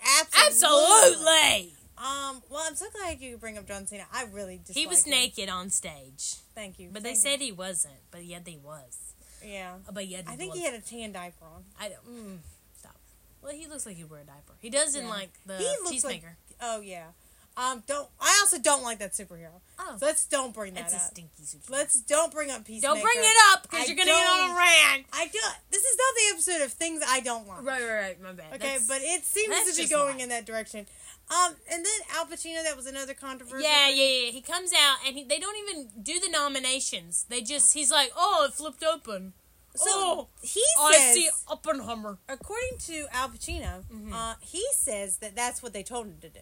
[SPEAKER 1] Absolutely.
[SPEAKER 2] Well, I'm so glad you bring up John Cena. I really just
[SPEAKER 1] he was naked on stage.
[SPEAKER 2] Thank you.
[SPEAKER 1] But they said he wasn't. But yet he was.
[SPEAKER 2] Yeah.
[SPEAKER 1] But yet
[SPEAKER 2] I think he had a tan diaper on.
[SPEAKER 1] I don't. Stop. Well, he looks like he'd wear a diaper. He does in like the Peacemaker.
[SPEAKER 2] Oh yeah. I also don't like that superhero. Oh. So don't bring that up.
[SPEAKER 1] It's a stinky superhero.
[SPEAKER 2] Don't bring up Peacemaker.
[SPEAKER 1] Don't bring it up because you're gonna get on a rant.
[SPEAKER 2] This is not the episode of things I don't like.
[SPEAKER 1] Right. My bad.
[SPEAKER 2] Okay, but it seems to be going in that direction. And then Al Pacino, that was another controversy.
[SPEAKER 1] Yeah. He comes out and they don't even do the nominations. He's like, "Oh, it flipped open." So
[SPEAKER 2] he says,
[SPEAKER 1] I see Oppenheimer.
[SPEAKER 2] According to Al Pacino, he says that that's what they told him to do.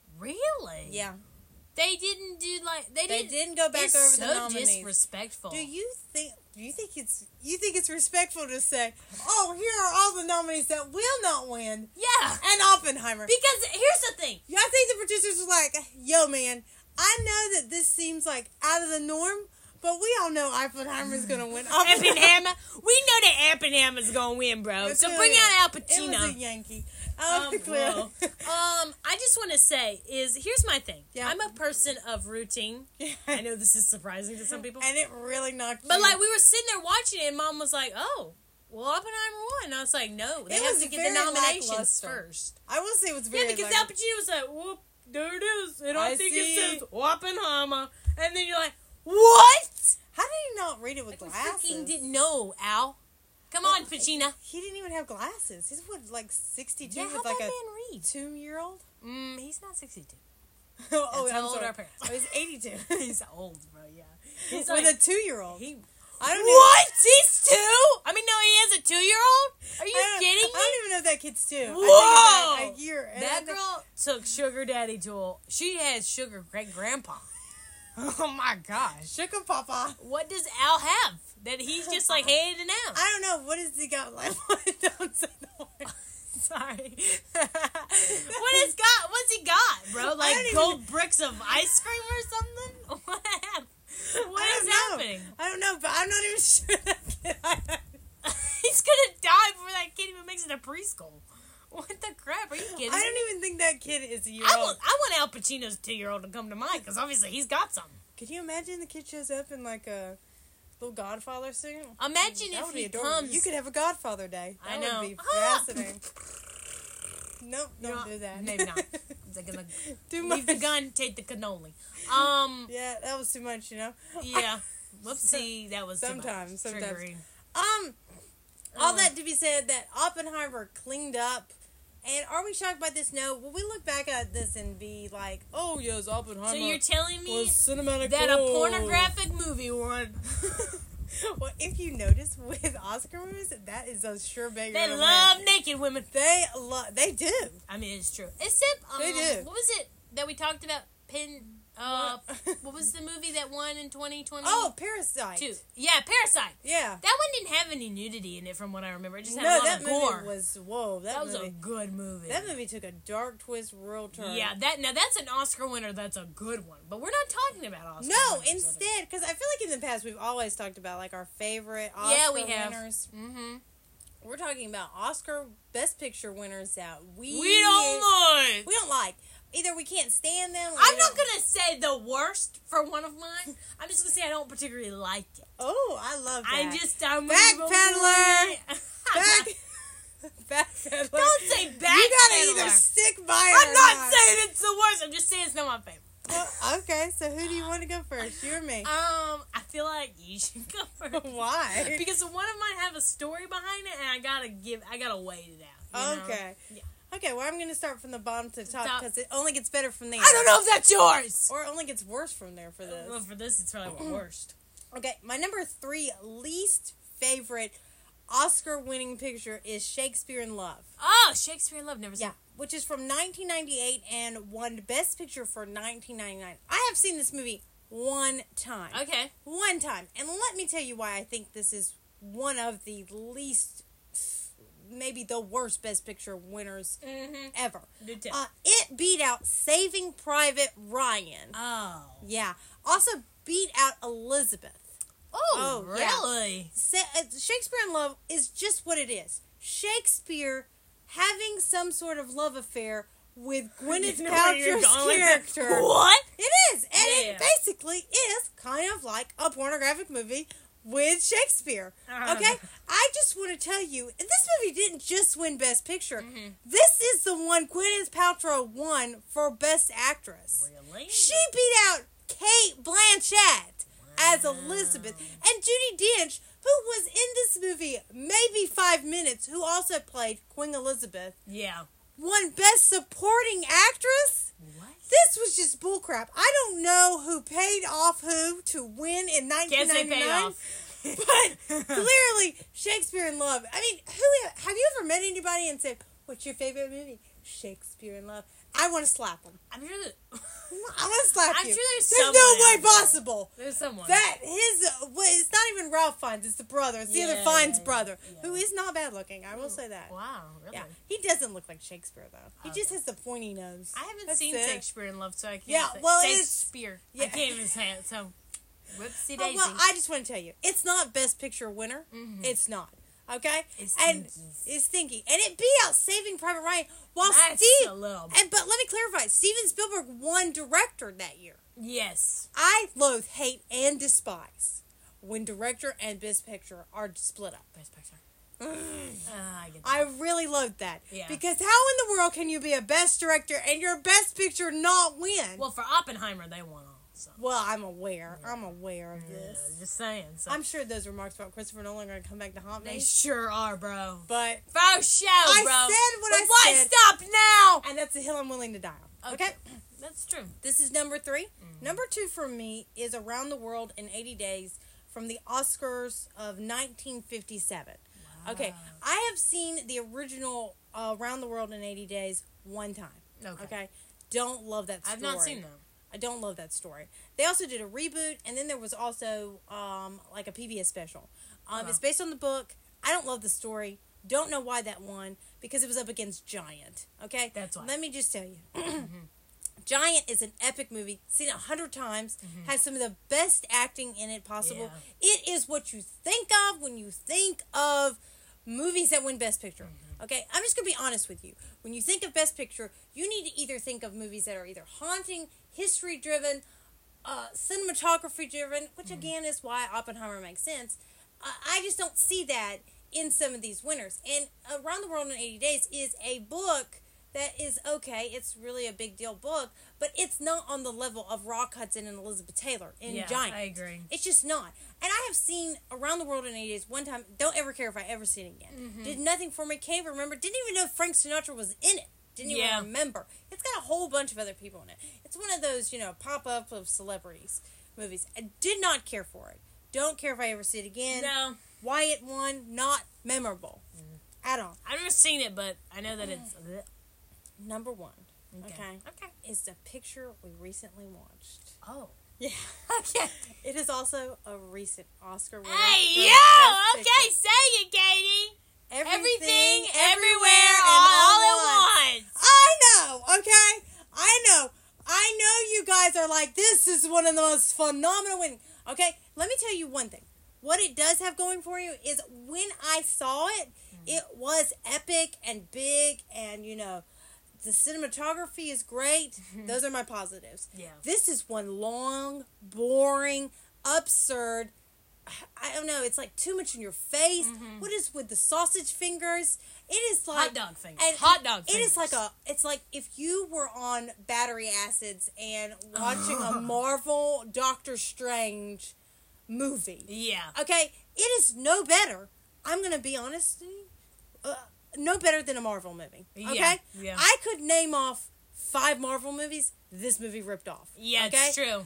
[SPEAKER 1] Really?
[SPEAKER 2] Yeah.
[SPEAKER 1] They didn't do they
[SPEAKER 2] didn't go back over the nominees.
[SPEAKER 1] It's so disrespectful.
[SPEAKER 2] Do you think it's respectful to say, "Oh, here are all the nominees that will not win"?
[SPEAKER 1] Yeah.
[SPEAKER 2] And Oppenheimer.
[SPEAKER 1] Because here's the thing.
[SPEAKER 2] I think the producers were like, "Yo, man, I know that this seems like out of the norm, but we all know Oppenheimer's going to win."
[SPEAKER 1] Oppenheimer? We know that Oppenheimer's going to win, bro. So bring out Al Pacino.
[SPEAKER 2] It was a Yankee.
[SPEAKER 1] I just want to say here's my thing. Yeah. I'm a person of routine. Yeah. I know this is surprising to some people.
[SPEAKER 2] And it really knocked you.
[SPEAKER 1] But like we were sitting there watching it and Mom was like, "Oh, well, Oppenheimer won." And I was like, "No, they have to get the nominations first."
[SPEAKER 2] I will say it was very
[SPEAKER 1] because Al Pacino was like, "Whoop, there it is." And I think it says Oppenheimer. And then you're like, "What?"
[SPEAKER 2] How did he not read it with glasses?
[SPEAKER 1] We freaking didn't know, Al. Come on, Pacino.
[SPEAKER 2] He didn't even have glasses. He's like 62
[SPEAKER 1] with
[SPEAKER 2] like
[SPEAKER 1] a
[SPEAKER 2] 2-year-old?
[SPEAKER 1] He's not 62.
[SPEAKER 2] I'm
[SPEAKER 1] how old
[SPEAKER 2] sorry.
[SPEAKER 1] Our parents.
[SPEAKER 2] Oh, he's 82.
[SPEAKER 1] He's old, bro. Yeah.
[SPEAKER 2] He's with a 2-year-old.
[SPEAKER 1] What? He's 2? I mean, no, he has a 2-year-old? Are you kidding me?
[SPEAKER 2] I don't even know if that kid's 2.
[SPEAKER 1] Whoa!
[SPEAKER 2] I think a year.
[SPEAKER 1] That girl took Sugar Daddy she has Sugar Great Grandpa. Oh my gosh.
[SPEAKER 2] Sugar Papa.
[SPEAKER 1] What does Al have that he's just like handing out?
[SPEAKER 2] I don't know. What has he got? Don't say the word.
[SPEAKER 1] Sorry. What's he got, bro? Like gold bricks of ice cream or something? What happened? What is happening?
[SPEAKER 2] I don't know, but I'm not even sure that kid.
[SPEAKER 1] He's gonna die before that kid even makes it to preschool. What the crap? Are you kidding me?
[SPEAKER 2] I don't even think that kid is a year old.
[SPEAKER 1] I want Al Pacino's 2-year-old to come to mind because obviously he's got something.
[SPEAKER 2] Could you imagine the kid shows up in like a little Godfather suit?
[SPEAKER 1] Imagine if he comes.
[SPEAKER 2] You could have a Godfather day. That would be fascinating. Nope, don't do that.
[SPEAKER 1] Maybe not. They're gonna leave the gun, take the cannoli.
[SPEAKER 2] Yeah, that was too much, you know.
[SPEAKER 1] Yeah. Whoopsie, that was
[SPEAKER 2] sometimes.
[SPEAKER 1] Triggering.
[SPEAKER 2] All that to be said, that Oppenheimer cleaned up. And are we shocked by this? No. Will we look back at this and be like, "Oh yes, Oppenheimer"?
[SPEAKER 1] So you're telling me
[SPEAKER 2] was cinematic
[SPEAKER 1] that a pornographic movie won?
[SPEAKER 2] Well, if you notice with Oscar movies, that is a sure banger.
[SPEAKER 1] They love naked women.
[SPEAKER 2] They do.
[SPEAKER 1] I mean, it's true. Except,
[SPEAKER 2] they do.
[SPEAKER 1] What was it that we talked about? What was the movie that won in 2020?
[SPEAKER 2] Oh, Parasite.
[SPEAKER 1] Yeah, Parasite.
[SPEAKER 2] Yeah.
[SPEAKER 1] That one didn't have any nudity in it from what I remember. It just had a lot of gore.
[SPEAKER 2] That
[SPEAKER 1] was a good movie.
[SPEAKER 2] That movie took a dark twist, real turn.
[SPEAKER 1] Yeah, that's an Oscar winner. That's a good one. But we're not talking about Oscar winners.
[SPEAKER 2] Instead, because I feel like in the past we've always talked about like our favorite Oscar winners. Mm-hmm. We're talking about Oscar Best Picture winners that we don't like. Either we can't stand them.
[SPEAKER 1] I'm not going to say the worst for one of mine. I'm just going to say I don't particularly like it.
[SPEAKER 2] Oh, I love that.
[SPEAKER 1] I'm
[SPEAKER 2] backpedaler. Backpedaler.
[SPEAKER 1] Don't say backpedaler.
[SPEAKER 2] You got to either stick by it
[SPEAKER 1] I'm not saying it's the worst. I'm just saying it's not my favorite.
[SPEAKER 2] Well, okay, so who do you want to go first? You or me?
[SPEAKER 1] I feel like you should go first.
[SPEAKER 2] Why?
[SPEAKER 1] Because one of mine have a story behind it, and I gotta wait it out.
[SPEAKER 2] Okay. Yeah. Okay, well, I'm going to start from the bottom to the top because it only gets better from there.
[SPEAKER 1] I don't know if that's yours!
[SPEAKER 2] Or it only gets worse from there for this.
[SPEAKER 1] Well, for this, it's probably worst.
[SPEAKER 2] Okay, my number 3 least favorite Oscar-winning picture is Shakespeare in Love.
[SPEAKER 1] Oh, Shakespeare in Love, never seen.
[SPEAKER 2] Yeah, which is from 1998 and won Best Picture for 1999. I have seen this movie one time.
[SPEAKER 1] Okay.
[SPEAKER 2] One time. And let me tell you why I think this is one of the least... maybe the worst Best Picture winners ever. It beat out Saving Private Ryan.
[SPEAKER 1] Oh.
[SPEAKER 2] Yeah. Also beat out Elizabeth.
[SPEAKER 1] Oh really?
[SPEAKER 2] Yeah. Shakespeare in Love is just what it is. Shakespeare having some sort of love affair with Gwyneth Paltrow's character.
[SPEAKER 1] What?
[SPEAKER 2] It is. And it basically is kind of like a pornographic movie with Shakespeare. Okay? I just want to tell you, this movie didn't just win Best Picture. Mm-hmm. This is the one Gwyneth Paltrow won for Best Actress.
[SPEAKER 1] Really?
[SPEAKER 2] She beat out Kate Blanchett as Elizabeth. And Judi Dench, who was in this movie maybe 5 minutes, who also played Queen Elizabeth.
[SPEAKER 1] Yeah.
[SPEAKER 2] Won Best Supporting Actress?
[SPEAKER 1] What?
[SPEAKER 2] This was just bullcrap. I don't know who paid off who to win in 1999. But clearly, Shakespeare in Love. I mean, have you ever met anybody and said, "What's your favorite movie?" Shakespeare in Love. I want to slap them.
[SPEAKER 1] I'm sure that
[SPEAKER 2] I want to slap you.
[SPEAKER 1] I'm sure there's
[SPEAKER 2] no way possible.
[SPEAKER 1] There's someone.
[SPEAKER 2] It's not even Ralph Fiennes. It's the brother. It's the other Fiennes brother, who is not bad looking. I will say that.
[SPEAKER 1] Wow, really?
[SPEAKER 2] Yeah, he doesn't look like Shakespeare though. He just has the pointy nose.
[SPEAKER 1] I haven't seen Shakespeare in Love, so I can't.
[SPEAKER 2] Yeah,
[SPEAKER 1] Shakespeare. I can't even say it. So, whoopsie daisy.
[SPEAKER 2] Well, I just want to tell you, it's not Best Picture winner. Mm-hmm. It's not. Okay, it's stinky, and it beat out Saving Private Ryan. While but let me clarify, Steven Spielberg won director that year.
[SPEAKER 1] Yes,
[SPEAKER 2] I loathe, hate, and despise when director and Best Picture are split up.
[SPEAKER 1] Best Picture. I get that.
[SPEAKER 2] I really loathe that.
[SPEAKER 1] Yeah.
[SPEAKER 2] Because how in the world can you be a Best Director and your Best Picture not win?
[SPEAKER 1] Well, for Oppenheimer, they won all. So.
[SPEAKER 2] Well, I'm aware. Yeah. I'm aware of this.
[SPEAKER 1] Just saying. So.
[SPEAKER 2] I'm sure those remarks about Christopher Nolan are going to come back to haunt me.
[SPEAKER 1] They sure are, bro.
[SPEAKER 2] But
[SPEAKER 1] for sure, bro.
[SPEAKER 2] I said what I said.
[SPEAKER 1] Why stop now?
[SPEAKER 2] And that's a hill I'm willing to die on. Okay?
[SPEAKER 1] That's true.
[SPEAKER 2] This is number 3. Mm-hmm. Number 2 for me is Around the World in 80 Days from the Oscars of 1957. Wow. Okay. I have seen the original Around the World in 80 Days one time. Okay? Don't love that story.
[SPEAKER 1] I've not seen them.
[SPEAKER 2] I don't love that story. They also did a reboot, and then there was also like a PBS special. It's based on the book. I don't love the story. Don't know why that won, because it was up against Giant. Okay?
[SPEAKER 1] That's why.
[SPEAKER 2] Let me just tell you. Giant is an epic movie. Seen it 100 times. Mm-hmm. Has some of the best acting in it possible. Yeah. It is what you think of when you think of movies that win Best Picture. Mm-hmm. Okay? I'm just going to be honest with you. When you think of Best Picture, you need to either think of movies that are either haunting, history-driven, cinematography-driven, which again is why Oppenheimer makes sense. I just don't see that in some of these winners. And Around the World in 80 Days is a book that is okay. It's really a big deal book, but it's not on the level of Rock Hudson and Elizabeth Taylor in Giant.
[SPEAKER 1] I agree.
[SPEAKER 2] It's just not. And I have seen Around the World in 80 Days one time. Don't ever care if I ever see it again. Mm-hmm. Did nothing for me. Can't remember. Didn't even know Frank Sinatra was in it. Didn't even remember. It's got a whole bunch of other people in it. It's one of those, pop-up of celebrities movies. I did not care for it. Don't care if I ever see it again.
[SPEAKER 1] No.
[SPEAKER 2] Wyatt won. Not memorable. At all.
[SPEAKER 1] I've never seen it, but I know that it's...
[SPEAKER 2] Number 1.
[SPEAKER 1] Okay.
[SPEAKER 2] Is the picture we recently watched.
[SPEAKER 1] Oh.
[SPEAKER 2] Yeah.
[SPEAKER 1] Okay.
[SPEAKER 2] It is also a recent Oscar winner.
[SPEAKER 1] Hey, yo! Okay, say it, Katie. Everything, everywhere, all at once.
[SPEAKER 2] I know, okay? I know you guys are like, this is one of the most phenomenal wins. Okay, let me tell you one thing. What it does have going for you is when I saw it, it was epic and big and, the cinematography is great. Those are my positives.
[SPEAKER 1] Yeah.
[SPEAKER 2] This is one long, boring, absurd. I don't know. It's like too much in your face. What is with the sausage fingers? It is like
[SPEAKER 1] hot dog fingers. Hot dog fingers.
[SPEAKER 2] It is like it's like if you were on battery acids and watching a Marvel Doctor Strange movie.
[SPEAKER 1] Yeah.
[SPEAKER 2] Okay. It is no better. I'm gonna be honest. No better than a Marvel movie. Okay.
[SPEAKER 1] Yeah.
[SPEAKER 2] I could name off 5 Marvel movies this movie ripped off.
[SPEAKER 1] Yeah,
[SPEAKER 2] okay?
[SPEAKER 1] It's true.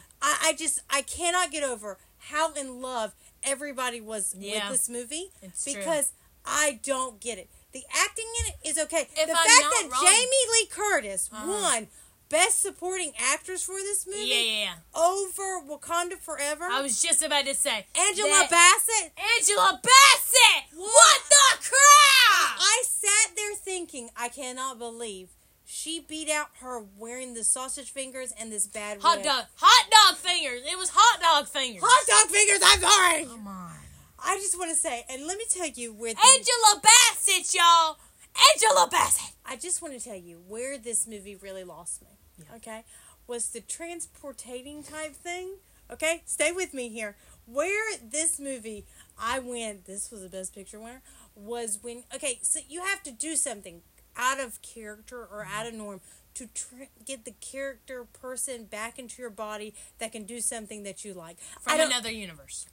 [SPEAKER 2] I cannot get over how in love everybody was with this movie.
[SPEAKER 1] It's
[SPEAKER 2] because
[SPEAKER 1] true.
[SPEAKER 2] I don't get it. The acting in it is okay.
[SPEAKER 1] If
[SPEAKER 2] the
[SPEAKER 1] I'm
[SPEAKER 2] fact
[SPEAKER 1] not
[SPEAKER 2] that
[SPEAKER 1] wrong,
[SPEAKER 2] Jamie Lee Curtis won Best Supporting Actress for this movie
[SPEAKER 1] Yeah.
[SPEAKER 2] over Wakanda Forever.
[SPEAKER 1] I was just about to say.
[SPEAKER 2] Angela Bassett.
[SPEAKER 1] Angela Bassett! What the crap?
[SPEAKER 2] I sat there thinking, I cannot believe she beat out her wearing the sausage fingers and this bad
[SPEAKER 1] Hot dog fingers. It was hot dog fingers.
[SPEAKER 2] Hot dog fingers, I'm sorry.
[SPEAKER 1] Come on.
[SPEAKER 2] I just want to say, and let me tell you where
[SPEAKER 1] Angela Bassett, y'all. Angela Bassett.
[SPEAKER 2] I just want to tell you where this movie really lost me.
[SPEAKER 1] Yeah.
[SPEAKER 2] Okay? Was the transportating type thing. Okay? Stay with me here. Where this movie, I went, this was the Best Picture winner, was when, okay, so you have to do something out of character or out of norm to get the character person back into your body that can do something that you like.
[SPEAKER 1] From another universe.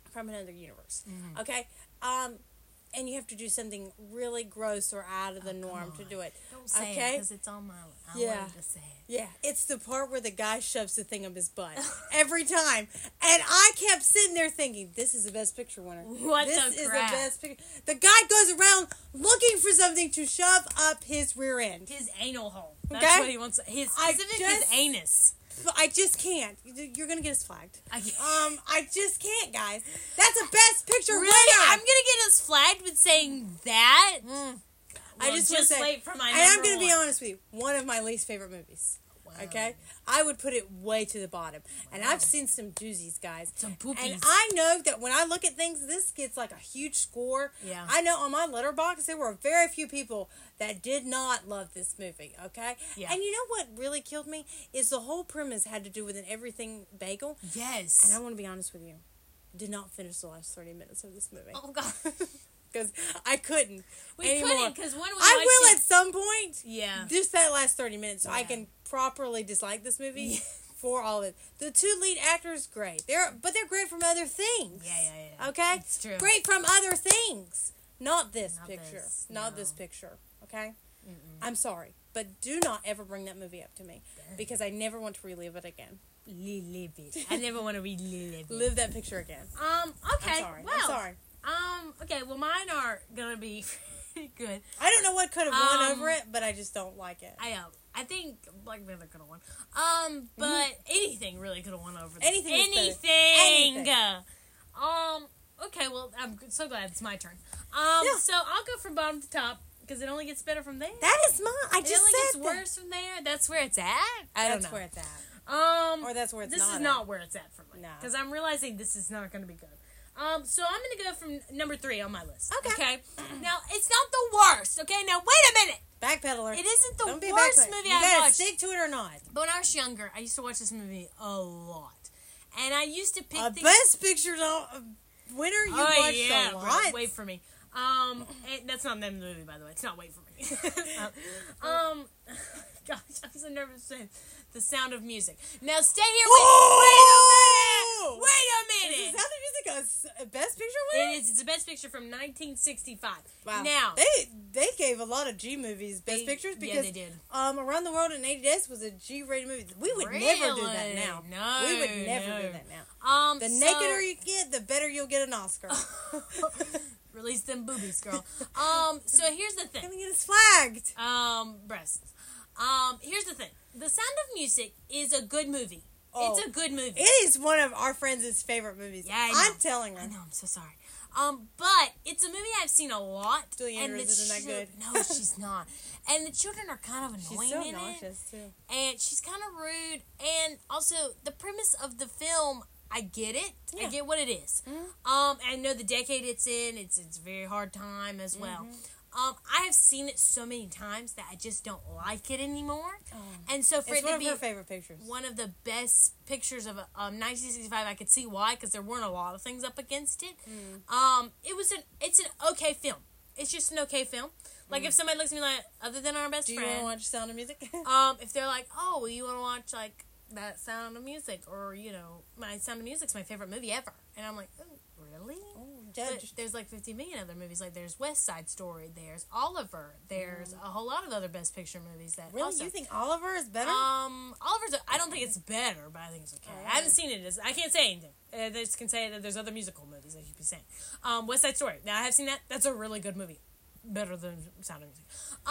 [SPEAKER 2] Okay? And you have to do something really gross or out of the norm to do it.
[SPEAKER 1] Don't say it because it's on my list. I wanted to say it.
[SPEAKER 2] Yeah, it's the part where the guy shoves the thing up his butt every time. And I kept sitting there thinking, this is the Best Picture winner. This is the Best Picture. The guy goes around looking for something to shove up his rear end.
[SPEAKER 1] His anal hole. That's what he wants. His anus.
[SPEAKER 2] I just can't. You're gonna get us flagged. I just can't, guys. That's a Best Picture winner.
[SPEAKER 1] I'm gonna get us flagged with saying that.
[SPEAKER 2] Well, I just
[SPEAKER 1] wait for my.
[SPEAKER 2] And I'm gonna be honest with you. One of my least favorite movies. Wow. Okay, I would put it way to the bottom. And I've seen some doozies, guys.
[SPEAKER 1] Some poopies.
[SPEAKER 2] And I know that when I look at things, this gets like a huge score.
[SPEAKER 1] Yeah.
[SPEAKER 2] I know on my Letterboxd there were very few people that did not love this movie. Okay.
[SPEAKER 1] Yeah.
[SPEAKER 2] And you know what really killed me is the whole premise had to do with an everything bagel.
[SPEAKER 1] Yes.
[SPEAKER 2] And I want to be honest with you, did not finish the last 30 minutes of this movie.
[SPEAKER 1] Oh God.
[SPEAKER 2] Because I couldn't.
[SPEAKER 1] We couldn't because when we
[SPEAKER 2] I will at some point.
[SPEAKER 1] Yeah.
[SPEAKER 2] Just that last 30 minutes so I can properly dislike this movie for all of it. The 2 lead actors, great. They're great from other things.
[SPEAKER 1] Yeah.
[SPEAKER 2] Okay?
[SPEAKER 1] It's true.
[SPEAKER 2] Great from other things. Not this picture.
[SPEAKER 1] No.
[SPEAKER 2] This picture. Okay? I'm sorry. But do not ever bring that movie up to me. Because I never want to relive it again.
[SPEAKER 1] Relive it. I never want to relive it.
[SPEAKER 2] Live that picture again.
[SPEAKER 1] Okay.
[SPEAKER 2] I'm sorry.
[SPEAKER 1] Well,
[SPEAKER 2] I'm sorry.
[SPEAKER 1] Okay, well, mine are gonna be pretty good.
[SPEAKER 2] I don't know what could have won over it, but I just don't like it.
[SPEAKER 1] I think Black Panther could have won. But anything really could have won over this.
[SPEAKER 2] Anything.
[SPEAKER 1] Okay, well, I'm so glad it's my turn. So I'll go from bottom to top because it only gets better from there.
[SPEAKER 2] That is mine. I just said
[SPEAKER 1] it only gets worse from there. That's where it's at. I don't know.
[SPEAKER 2] That's where it's at. Or that's where it's not.
[SPEAKER 1] This is not where it's at for me.
[SPEAKER 2] No.
[SPEAKER 1] Because I'm realizing this is not going to be good. So I'm going to go from number 3 on my list.
[SPEAKER 2] Okay.
[SPEAKER 1] Now, it's not the worst. Okay. Now, wait a minute.
[SPEAKER 2] Backpedaler.
[SPEAKER 1] It isn't the worst movie I've watched.
[SPEAKER 2] You gotta stick to it or not.
[SPEAKER 1] But when I was younger, I used to watch this movie a lot. And I used to pick
[SPEAKER 2] Best Picture winner you watched a lot?
[SPEAKER 1] Bro, wait for me. That's not the name of the movie, by the way. It's not Wait for Me. Gosh, I'm so nervous saying The Sound of Music. Now, stay here.
[SPEAKER 2] No!
[SPEAKER 1] Wait a minute!
[SPEAKER 2] Is Sound of Music a Best Picture winner?
[SPEAKER 1] It is. It's a Best Picture from 1965.
[SPEAKER 2] Wow.
[SPEAKER 1] Now
[SPEAKER 2] they gave a lot of G movies Best Pictures because
[SPEAKER 1] they did.
[SPEAKER 2] Around the World in 80 Days was a G-rated movie. We would never do that now.
[SPEAKER 1] No,
[SPEAKER 2] we would never do that now. The nakeder you get, the better you'll get an Oscar.
[SPEAKER 1] Release them boobies, girl. So here's the thing.
[SPEAKER 2] Gonna get us flagged.
[SPEAKER 1] Breasts. Here's the thing. The Sound of Music is a good movie.
[SPEAKER 2] Oh,
[SPEAKER 1] it's a good movie.
[SPEAKER 2] It is one of our friends' favorite movies.
[SPEAKER 1] Yeah, I know.
[SPEAKER 2] I'm telling her.
[SPEAKER 1] I know. I'm so sorry. But it's a movie I've seen a lot.
[SPEAKER 2] Julie Andrews isn't that good.
[SPEAKER 1] No, she's not. And the children are kind of annoying.
[SPEAKER 2] She's so obnoxious too.
[SPEAKER 1] And she's kind of rude. And also, the premise of the film, I get it. Yeah. I get what it is. Mm-hmm. I know the decade it's in. It's a very hard time as well. I have seen it so many times that I just don't like it anymore. And so for
[SPEAKER 2] it's
[SPEAKER 1] it
[SPEAKER 2] one
[SPEAKER 1] to
[SPEAKER 2] of
[SPEAKER 1] be
[SPEAKER 2] her favorite pictures.
[SPEAKER 1] One of the best pictures of 1965, I could see why, because there weren't a lot of things up against it. It's an okay film. It's just an okay film. Like if somebody looks at me like, other than our best friend,
[SPEAKER 2] do you want to watch Sound of Music?
[SPEAKER 1] If they're like, oh, well, you want to watch like that Sound of Music, or my Sound of Music's my favorite movie ever, and I'm like, oh, really? But there's like 50 million other movies. Like there's West Side Story, there's Oliver, there's a whole lot of other Best Picture movies that
[SPEAKER 2] really
[SPEAKER 1] also,
[SPEAKER 2] you think Oliver is better?
[SPEAKER 1] Oliver's I don't think it's better, but I think it's okay. I haven't seen it. I can't say anything. I just can say that there's other musical movies I should be saying. West Side Story. Now I have seen that. That's a really good movie. Better than Sound of Music.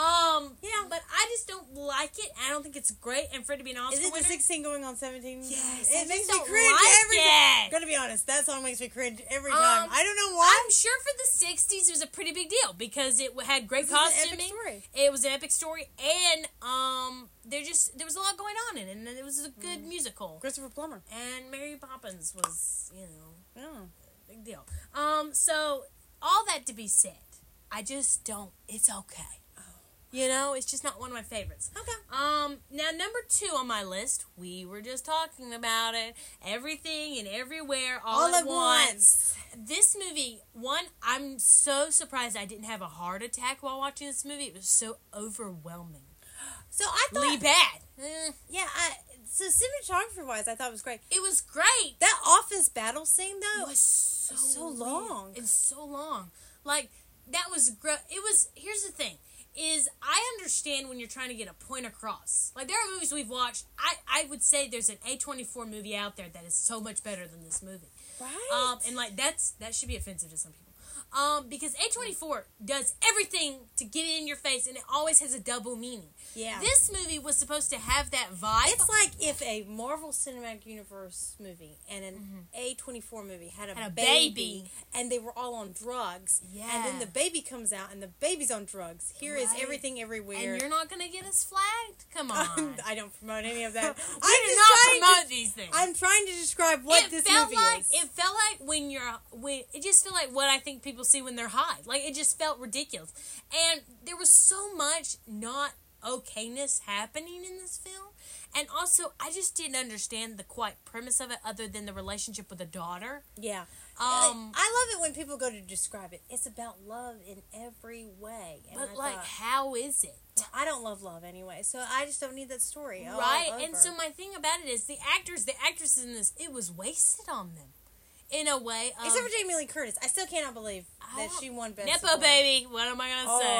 [SPEAKER 1] But I just don't like it. I don't think it's great. And for it to be an Oscar winner,
[SPEAKER 2] is it the 16 going on 17?
[SPEAKER 1] Yes.
[SPEAKER 2] It makes me cringe every time. I'm gonna be honest, that song makes me cringe every time. I don't know why.
[SPEAKER 1] I'm sure for the 60s it was a pretty big deal because it had great costuming. It was an epic story, and there was a lot going on in it, and it was a good musical.
[SPEAKER 2] Christopher Plummer
[SPEAKER 1] and Mary Poppins was, big deal. So all that to be said, I just don't. It's okay. It's just not one of my favorites.
[SPEAKER 2] Okay.
[SPEAKER 1] Now number 2 on my list, we were just talking about it. Everything and Everywhere all at once. This movie, I'm so surprised I didn't have a heart attack while watching this movie. It was so overwhelming.
[SPEAKER 2] So I thought
[SPEAKER 1] really bad.
[SPEAKER 2] So cinematography wise, I thought it was great.
[SPEAKER 1] It was great.
[SPEAKER 2] That office battle scene though
[SPEAKER 1] was so long. It's so long. Like that was great. Here's the thing. I understand when you're trying to get a point across. Like, there are movies we've watched. I would say there's an A24 movie out there that is so much better than this movie.
[SPEAKER 2] Right.
[SPEAKER 1] And, like, that should be offensive to some people. Because A24 does everything to get it in your face, and it always has a double meaning.
[SPEAKER 2] Yeah.
[SPEAKER 1] This movie was supposed to have that vibe.
[SPEAKER 2] It's like if a Marvel Cinematic Universe movie and an A24 movie had a baby, and they were all on drugs.
[SPEAKER 1] Yeah.
[SPEAKER 2] And then the baby comes out, and the baby's on drugs. Here is Everything Everywhere.
[SPEAKER 1] And you're not going to get us flagged? Come on.
[SPEAKER 2] I don't promote any of that.
[SPEAKER 1] I do not promote these things.
[SPEAKER 2] I'm trying to describe what this movie is.
[SPEAKER 1] It felt like it just felt like what I think people see when they're high. Like, it just felt ridiculous. And there was so much not okayness happening in this film. And also, I just didn't understand the premise of it other than the relationship with the daughter.
[SPEAKER 2] Yeah. I love it when people go to describe it. It's about love in every way. And
[SPEAKER 1] how is it?
[SPEAKER 2] Well, I don't love love anyway, so I just don't need that story.
[SPEAKER 1] Right? And so my thing about it is the actresses in this, it was wasted on them. In a way.
[SPEAKER 2] Except for Jamie Lee Curtis. I still cannot believe that she won Best
[SPEAKER 1] Nepo
[SPEAKER 2] Supporting.
[SPEAKER 1] baby. What am I going to say?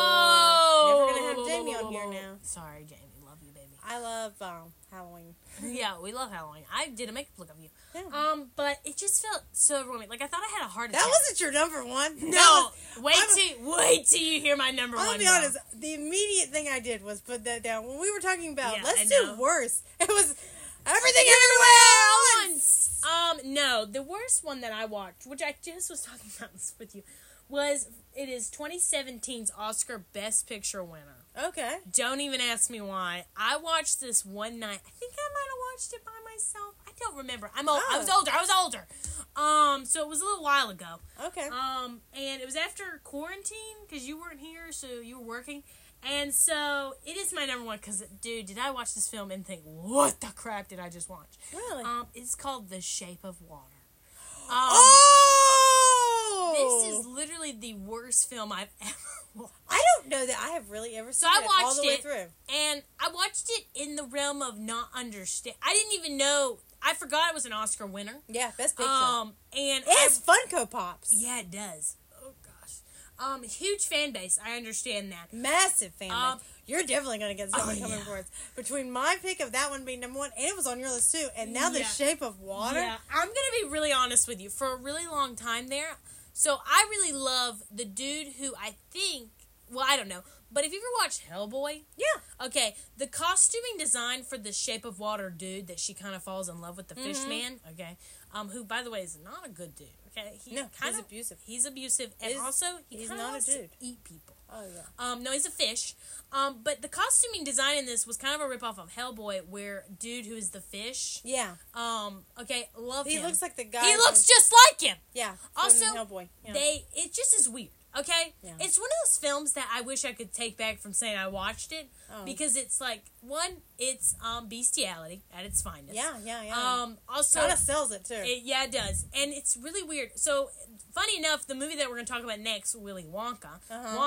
[SPEAKER 2] Oh. Never going to have Jamie on here now.
[SPEAKER 1] Sorry, Jamie. Love you, baby.
[SPEAKER 2] I love Halloween.
[SPEAKER 1] Yeah, we love Halloween. I did a makeup look of you.
[SPEAKER 2] Yeah.
[SPEAKER 1] But it just felt so overwhelming. Like, I thought I had a heart attack.
[SPEAKER 2] That wasn't your number one.
[SPEAKER 1] No. Wait till you hear my number one.
[SPEAKER 2] I'll be honest. The immediate thing I did was put that down. When we were talking about, let's do worse. It was Everything Everywhere all once.
[SPEAKER 1] No, the worst one that I watched, which I just was talking about this with you, it is 2017's Oscar Best Picture winner.
[SPEAKER 2] Okay.
[SPEAKER 1] Don't even ask me why. I watched this one night. I think I might have watched it by myself. I don't remember. I was older. So it was a little while ago.
[SPEAKER 2] Okay.
[SPEAKER 1] And it was after quarantine because you weren't here, so you were working. And so, it is my number one, because, dude, did I watch this film and think, what the crap did I just watch?
[SPEAKER 2] Really?
[SPEAKER 1] It's called The Shape of Water. This is literally the worst film I've ever watched.
[SPEAKER 2] I don't know that I have really ever seen it all the way through.
[SPEAKER 1] And I watched it in the realm of not understand. I didn't even know, I forgot it was an Oscar winner.
[SPEAKER 2] Yeah, Best Picture.
[SPEAKER 1] And
[SPEAKER 2] it has Funko Pops.
[SPEAKER 1] Yeah, it does. Oh gosh. Huge fan base. I understand that.
[SPEAKER 2] Massive fan base. You're definitely going to get someone coming for us. Between my pick of that one being number one, and it was on your list too, and now The Shape of Water.
[SPEAKER 1] Yeah, I'm going to be really honest with you. For a really long time there, so I really love the dude who I think, well, I don't know, but if you ever watched Hellboy?
[SPEAKER 2] Yeah.
[SPEAKER 1] Okay, the costuming design for the Shape of Water dude that she kind of falls in love with, the fish man, okay, who, by the way, is not a good dude, okay?
[SPEAKER 2] He's abusive.
[SPEAKER 1] He's abusive, and also, he's not a dude. Eat people.
[SPEAKER 2] Oh, yeah.
[SPEAKER 1] No, he's a fish. But the costuming design in this was kind of a ripoff of Hellboy, where dude who is the fish.
[SPEAKER 2] Yeah.
[SPEAKER 1] Okay, love him.
[SPEAKER 2] He looks like the guy.
[SPEAKER 1] He looks just like him.
[SPEAKER 2] Yeah.
[SPEAKER 1] Also,
[SPEAKER 2] Hellboy. Yeah.
[SPEAKER 1] It just is weird. Okay?
[SPEAKER 2] Yeah.
[SPEAKER 1] It's one of those films that I wish I could take back from saying I watched it. Because it's like, one, it's bestiality at its finest.
[SPEAKER 2] Yeah.
[SPEAKER 1] Also,
[SPEAKER 2] kind of sells it too.
[SPEAKER 1] It does. And it's really weird. So, funny enough, the movie that we're going to talk about next, Willy Wonka,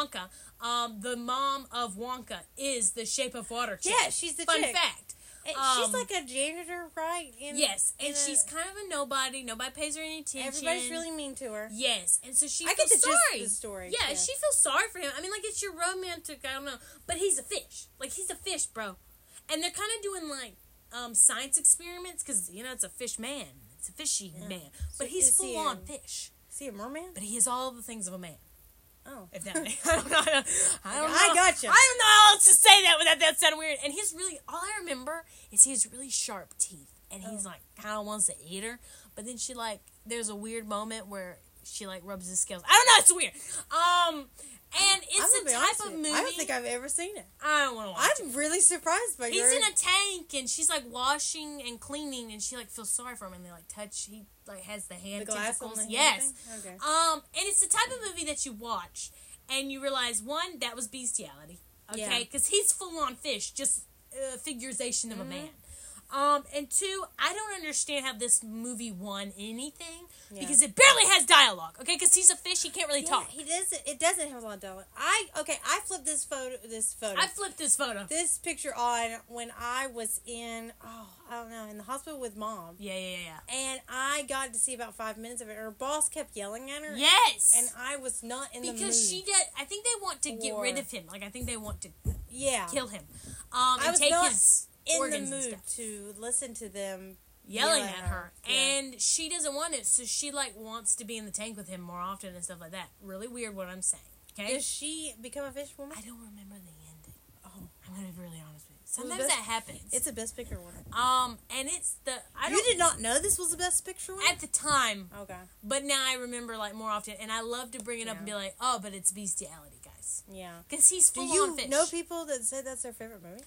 [SPEAKER 1] the mom of Wonka is the Shape of Water chick.
[SPEAKER 2] Yeah, she's the
[SPEAKER 1] Fun
[SPEAKER 2] chick.
[SPEAKER 1] fact.
[SPEAKER 2] And she's like a janitor, right?
[SPEAKER 1] Yes, and she's kind of a nobody. Nobody pays her any attention.
[SPEAKER 2] Everybody's really mean to her.
[SPEAKER 1] Yes, and so she
[SPEAKER 2] feels
[SPEAKER 1] sorry.
[SPEAKER 2] Gist of the story.
[SPEAKER 1] Yeah, she feels sorry for him. I mean, like, it's your romantic, I don't know. But he's a fish. Like, he's a fish, bro. And they're kind of doing, like, science experiments, because, it's a fish man. It's a fishy man. But he's full-on fish.
[SPEAKER 2] Is he a merman?
[SPEAKER 1] But he has all the things of a man.
[SPEAKER 2] Oh.
[SPEAKER 1] If that makes I don't know.
[SPEAKER 2] I gotcha.
[SPEAKER 1] I don't know how else to say that without that sounding weird. And he's really, all I remember is he has really sharp teeth. And he's like, kind of wants to eat her. But then she there's a weird moment where she rubs his scales. I don't know, it's weird. And it's a type of movie.
[SPEAKER 2] I don't think I've ever seen it.
[SPEAKER 1] I don't want to watch it.
[SPEAKER 2] I'm really surprised by yours.
[SPEAKER 1] He's in a tank, and she's washing and cleaning, and she feels sorry for him, and they touch. He has the hand tentacles. Yes.
[SPEAKER 2] Okay.
[SPEAKER 1] And it's the type of movie that you watch, and you realize one, that was bestiality. Okay, because he's full on fish, just figurization of a man. And two, I don't understand how this movie won anything because it barely has dialogue. Okay, because he's a fish, he can't really talk.
[SPEAKER 2] He doesn't. It doesn't have a lot of dialogue. I flipped this photo.
[SPEAKER 1] I flipped this photo.
[SPEAKER 2] This picture on when I was in in the hospital with Mom.
[SPEAKER 1] Yeah.
[SPEAKER 2] And I got to see about 5 minutes of it. Her boss kept yelling at her.
[SPEAKER 1] Yes.
[SPEAKER 2] And I was not in the mood.
[SPEAKER 1] Because she did. I think they want to get rid of him. I think they want to kill him.
[SPEAKER 2] I was
[SPEAKER 1] take
[SPEAKER 2] not
[SPEAKER 1] his
[SPEAKER 2] in the mood to listen to them
[SPEAKER 1] yelling at her. And she doesn't want it, so she wants to be in the tank with him more often and stuff like that. Really weird what I'm saying. Okay?
[SPEAKER 2] Does she become a fish woman?
[SPEAKER 1] I don't remember the ending.
[SPEAKER 2] Oh.
[SPEAKER 1] I'm gonna be really honest with you. Sometimes that happens.
[SPEAKER 2] It's a Best Picture winner.
[SPEAKER 1] And it's the
[SPEAKER 2] You did not know this was a Best Picture winner?
[SPEAKER 1] At the time.
[SPEAKER 2] Okay.
[SPEAKER 1] But now I remember more often, and I love to bring it up and be like, oh, but it's bestiality, guys.
[SPEAKER 2] Yeah.
[SPEAKER 1] Because he's full on fish.
[SPEAKER 2] Do you know people that say that's their favorite movie?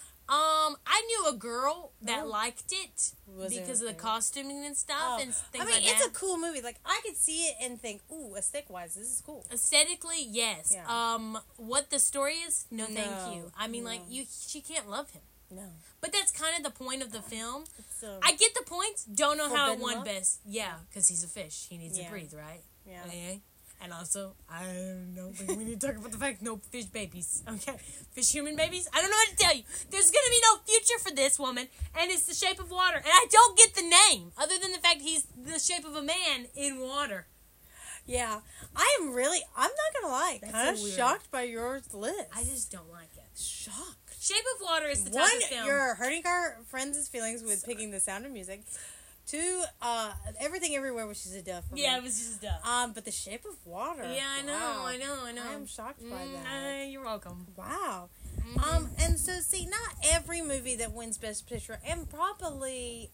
[SPEAKER 1] I knew a girl that liked it because of the costuming and stuff and things like that.
[SPEAKER 2] It's a cool movie. I could see it and think, ooh, aesthetic-wise, this is cool.
[SPEAKER 1] Aesthetically, yes.
[SPEAKER 2] Yeah.
[SPEAKER 1] What the story is, no thank you. I mean, she can't love him.
[SPEAKER 2] No.
[SPEAKER 1] But that's kind of the point of the film. I get the points. Don't know how it won best. Yeah, because he's a fish. He needs to breathe, right?
[SPEAKER 2] Yeah.
[SPEAKER 1] Okay. And also, I don't think we need to talk about the fact no fish babies. Okay? Fish human babies? I don't know what to tell you. There's going to be no future for this woman, and it's the Shape of Water. And I don't get the name, other than the fact he's the shape of a man in water.
[SPEAKER 2] Yeah. I'm not going to lie, kind of shocked by your list.
[SPEAKER 1] I just don't like it.
[SPEAKER 2] Shocked.
[SPEAKER 1] Shape of Water is the type of film.
[SPEAKER 2] You're hurting our friends' feelings with picking The Sound of Music. Two, Everything Everywhere, which is a duff.
[SPEAKER 1] Yeah, it was just a duff.
[SPEAKER 2] But The Shape of Water.
[SPEAKER 1] Yeah, I know.
[SPEAKER 2] I am shocked by that.
[SPEAKER 1] You're welcome.
[SPEAKER 2] Wow. And so, see, not every movie that wins Best Picture, and probably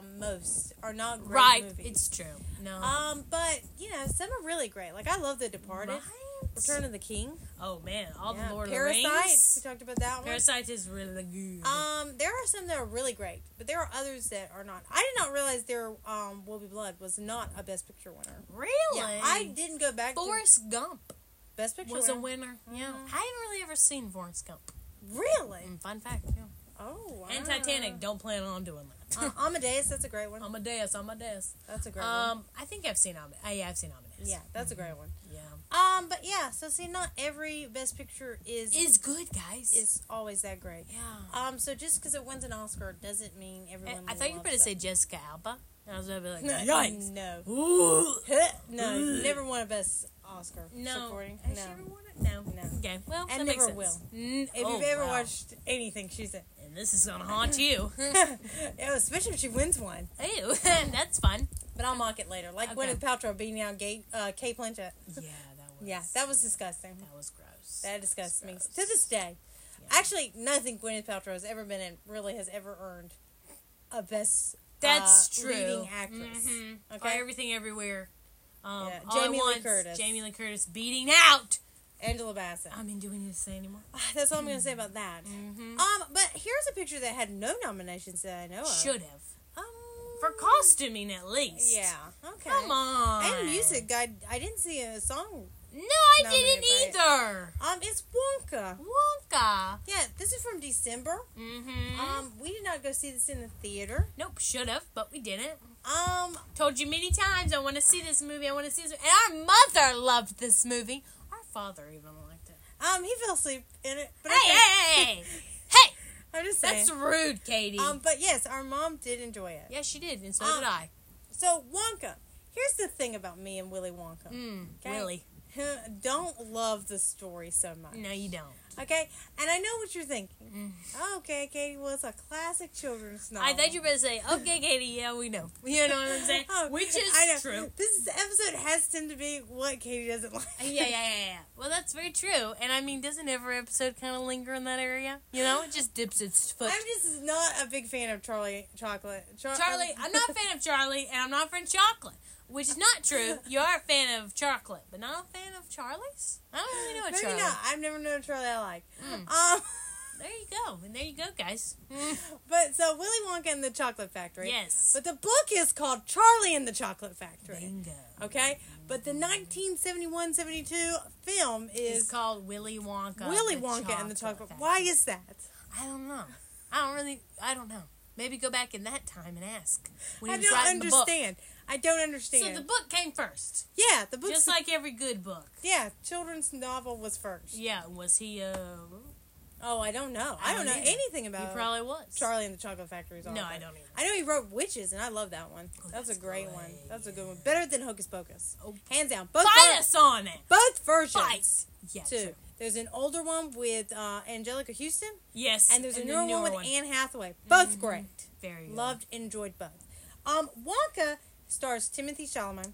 [SPEAKER 2] most, are not great movies.
[SPEAKER 1] Right, it's true. No.
[SPEAKER 2] But, some are really great. I love The Departed.
[SPEAKER 1] Right?
[SPEAKER 2] Return of the King.
[SPEAKER 1] Oh, man. All the Lord
[SPEAKER 2] Parasite.
[SPEAKER 1] of the Rings.
[SPEAKER 2] We talked about that one.
[SPEAKER 1] Parasite is really good.
[SPEAKER 2] There are some that are really great, but there are others that are not. I did not realize Will Be Blood was not a Best Picture winner.
[SPEAKER 1] Really?
[SPEAKER 2] Yeah, I didn't go back
[SPEAKER 1] Forrest Gump
[SPEAKER 2] Best Picture
[SPEAKER 1] was a winner. Yeah. I haven't really ever seen Forrest Gump.
[SPEAKER 2] Really?
[SPEAKER 1] Fun fact, yeah.
[SPEAKER 2] Oh, wow.
[SPEAKER 1] And Titanic, don't plan on doing that.
[SPEAKER 2] Amadeus, that's a great one.
[SPEAKER 1] Amadeus.
[SPEAKER 2] That's a great one.
[SPEAKER 1] I think I've seen Amadeus. Yeah, I've seen Amadeus.
[SPEAKER 2] Yeah, that's a great one.
[SPEAKER 1] Yeah.
[SPEAKER 2] But yeah, so see, not every Best Picture
[SPEAKER 1] is good, guys.
[SPEAKER 2] Is always that great.
[SPEAKER 1] Yeah.
[SPEAKER 2] So just because it wins an Oscar doesn't mean everyone.
[SPEAKER 1] I thought you were going to say Jessica Alba. I was going to be like,
[SPEAKER 2] yikes! No, no, never won a Best Oscar.
[SPEAKER 1] No,
[SPEAKER 2] supporting.
[SPEAKER 1] Has she ever won it? No. Okay, well,
[SPEAKER 2] and
[SPEAKER 1] that
[SPEAKER 2] never
[SPEAKER 1] makes
[SPEAKER 2] will.
[SPEAKER 1] sense.
[SPEAKER 2] If you've ever watched anything she's in,
[SPEAKER 1] and this is going to haunt you.
[SPEAKER 2] Especially if she wins one.
[SPEAKER 1] Ew, that's fun.
[SPEAKER 2] But I'll mock it later. Like Gwyneth Paltrow beating out Kate Blanchett.
[SPEAKER 1] Yeah,
[SPEAKER 2] that was disgusting.
[SPEAKER 1] That was gross.
[SPEAKER 2] That disgusts me to this day. Yeah. Actually, nothing Gwyneth Paltrow has ever been in really has ever earned a Best
[SPEAKER 1] true.
[SPEAKER 2] Leading actress.
[SPEAKER 1] Mm-hmm. Okay, Everything Everywhere.
[SPEAKER 2] Jamie Lee Curtis.
[SPEAKER 1] Jamie Lee Curtis beating out
[SPEAKER 2] Angela Bassett.
[SPEAKER 1] I mean, do we need to say anymore?
[SPEAKER 2] That's all I'm going to say about that.
[SPEAKER 1] Mm-hmm.
[SPEAKER 2] But here's a picture that had no nominations that I know of.
[SPEAKER 1] Should have. For costuming, at least.
[SPEAKER 2] Yeah. Okay.
[SPEAKER 1] Come on.
[SPEAKER 2] And music. I didn't see a song.
[SPEAKER 1] No, I didn't either.
[SPEAKER 2] It's Wonka.
[SPEAKER 1] Wonka.
[SPEAKER 2] Yeah, this is from December.
[SPEAKER 1] Mm-hmm.
[SPEAKER 2] We did not go see this in the theater.
[SPEAKER 1] Nope, should have, but we didn't. Told you many times I want to see this movie. And our mother loved this movie. Our father even liked it.
[SPEAKER 2] He fell asleep in it. But
[SPEAKER 1] hey!
[SPEAKER 2] I'm just saying.
[SPEAKER 1] That's rude, Katie.
[SPEAKER 2] But yes, our mom did enjoy it.
[SPEAKER 1] Yes, she did, and so did I.
[SPEAKER 2] So Wonka. Here's the thing about me and Willy Wonka.
[SPEAKER 1] Really?
[SPEAKER 2] Don't love the story so much.
[SPEAKER 1] No, you don't.
[SPEAKER 2] Okay? And I know what you're thinking. Okay, Katie, well, it's a classic children's novel.
[SPEAKER 1] I thought you were going to say, okay, Katie, yeah, we know. You know what I'm saying? Which is true.
[SPEAKER 2] This episode has to be what Katie doesn't like.
[SPEAKER 1] Yeah. Well, that's very true. And I mean, doesn't every episode kind of linger in that area? You know, it just dips its foot.
[SPEAKER 2] I'm just not a big fan of Charlie Chocolate.
[SPEAKER 1] I'm not a fan of Charlie, and I'm not a fan of chocolate. Which is not true. You are a fan of chocolate, but not a fan of Charlie's? I don't really know a Charlie.
[SPEAKER 2] Maybe not. I've never known a Charlie I like.
[SPEAKER 1] There you go. And there you go, guys.
[SPEAKER 2] But so Willy Wonka and the Chocolate Factory.
[SPEAKER 1] Yes.
[SPEAKER 2] But the book is called Charlie and the Chocolate Factory.
[SPEAKER 1] Bingo.
[SPEAKER 2] Okay? But the 1971-72 film is
[SPEAKER 1] called Willy Wonka.
[SPEAKER 2] Willy Wonka and the Chocolate Factory. Why is that?
[SPEAKER 1] I don't know. I don't know. Maybe go back in that time and ask. When
[SPEAKER 2] I don't understand. I don't understand.
[SPEAKER 1] So the book came first.
[SPEAKER 2] Yeah, the book.
[SPEAKER 1] Just like every good book.
[SPEAKER 2] Yeah, children's novel was first.
[SPEAKER 1] Yeah, was he
[SPEAKER 2] Oh, I don't know. I don't know anything about
[SPEAKER 1] He probably was.
[SPEAKER 2] Charlie and the Chocolate Factory.
[SPEAKER 1] No, I don't either.
[SPEAKER 2] I know he wrote Witches, and I love that one. That's a great one. That's a good one. Better than Hocus Pocus. Oh. Hands down.
[SPEAKER 1] Fight us on it.
[SPEAKER 2] Both versions.
[SPEAKER 1] Fight. Yeah,
[SPEAKER 2] too.
[SPEAKER 1] True.
[SPEAKER 2] There's an older one with Angelica Houston.
[SPEAKER 1] Yes.
[SPEAKER 2] And there's a newer one with Anne Hathaway. Both great.
[SPEAKER 1] Very good.
[SPEAKER 2] Loved, enjoyed both. Wonka stars Timothy Chalamet.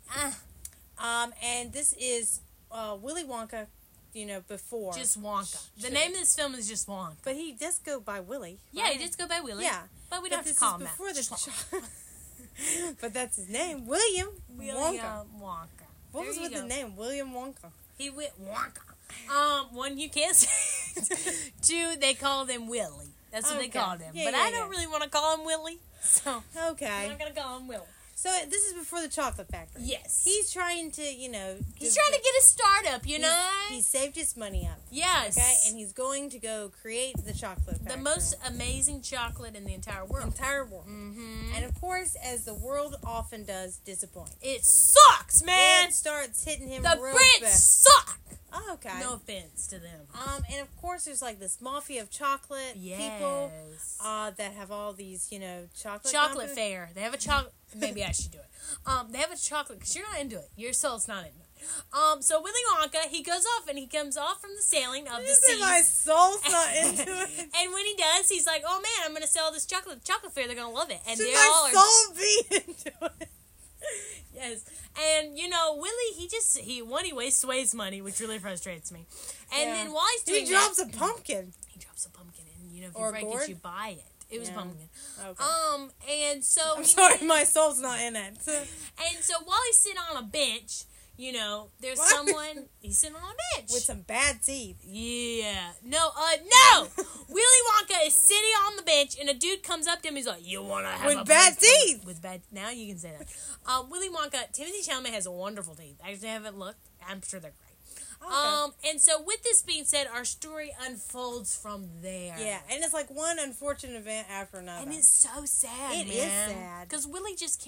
[SPEAKER 2] And this is Willy Wonka, before.
[SPEAKER 1] Just Wonka. The name of this film is just Wonka.
[SPEAKER 2] But he does go by Willy.
[SPEAKER 1] Right? Yeah, he does go by Willy.
[SPEAKER 2] Yeah.
[SPEAKER 1] But we don't have to call him that.
[SPEAKER 2] But that's his name. William Wonka. What was with the name? William Wonka.
[SPEAKER 1] He went Wonka. One, you can't say it. Two, they called him Willy. That's what they called him.
[SPEAKER 2] Yeah,
[SPEAKER 1] but I don't really want to call him Willy. So
[SPEAKER 2] okay.
[SPEAKER 1] I'm not going to call him Willy.
[SPEAKER 2] So this is before the Chocolate Factory.
[SPEAKER 1] Yes.
[SPEAKER 2] He's trying to,
[SPEAKER 1] He's trying to get a startup,
[SPEAKER 2] He saved his money up.
[SPEAKER 1] Yes.
[SPEAKER 2] Okay, and he's going to go create the Chocolate Factory.
[SPEAKER 1] The most amazing chocolate in the entire world.
[SPEAKER 2] Mm-hmm. And of course, as the world often does, disappoint.
[SPEAKER 1] It sucks, man.
[SPEAKER 2] It starts hitting him
[SPEAKER 1] the
[SPEAKER 2] real
[SPEAKER 1] Brits
[SPEAKER 2] bad.
[SPEAKER 1] suck.
[SPEAKER 2] Oh, okay.
[SPEAKER 1] No offense to them.
[SPEAKER 2] And of course, there's like this mafia of chocolate people that have all these, chocolate
[SPEAKER 1] fair. They have a chocolate. Maybe I should do it. They have a chocolate because you're not into it. Your soul's not into it. So Willy Wonka, he goes off and he comes off from the sailing of the sea.
[SPEAKER 2] My soul's not into it.
[SPEAKER 1] And when he does, he's like, "Oh man, I'm going to sell this chocolate fair. They're going to love it." And
[SPEAKER 2] should my soul be into it?
[SPEAKER 1] Yes. And Willy, he wastes away his money, which really frustrates me. And then while he's doing
[SPEAKER 2] he drops a pumpkin.
[SPEAKER 1] He drops a pumpkin, and if you break it, you buy it. It was a pumpkin.
[SPEAKER 2] Okay.
[SPEAKER 1] And so
[SPEAKER 2] I'm sorry, my soul's not in it.
[SPEAKER 1] And so while he's sitting on a bench, there's someone. He's sitting on a bench
[SPEAKER 2] with some bad teeth.
[SPEAKER 1] Yeah. No. Willy Wonka is sitting on the bench, and a dude comes up to him. He's like, "You want to have
[SPEAKER 2] with bad teeth?"
[SPEAKER 1] With bad. Now you can say that. Willy Wonka. Timothy Chalamet has wonderful teeth. I actually haven't looked. I'm sure they're great. Okay. And so with this being said, our story unfolds from there.
[SPEAKER 2] Yeah, and it's like one unfortunate event after another.
[SPEAKER 1] And it's so sad,
[SPEAKER 2] It is sad.
[SPEAKER 1] Because Willy just can't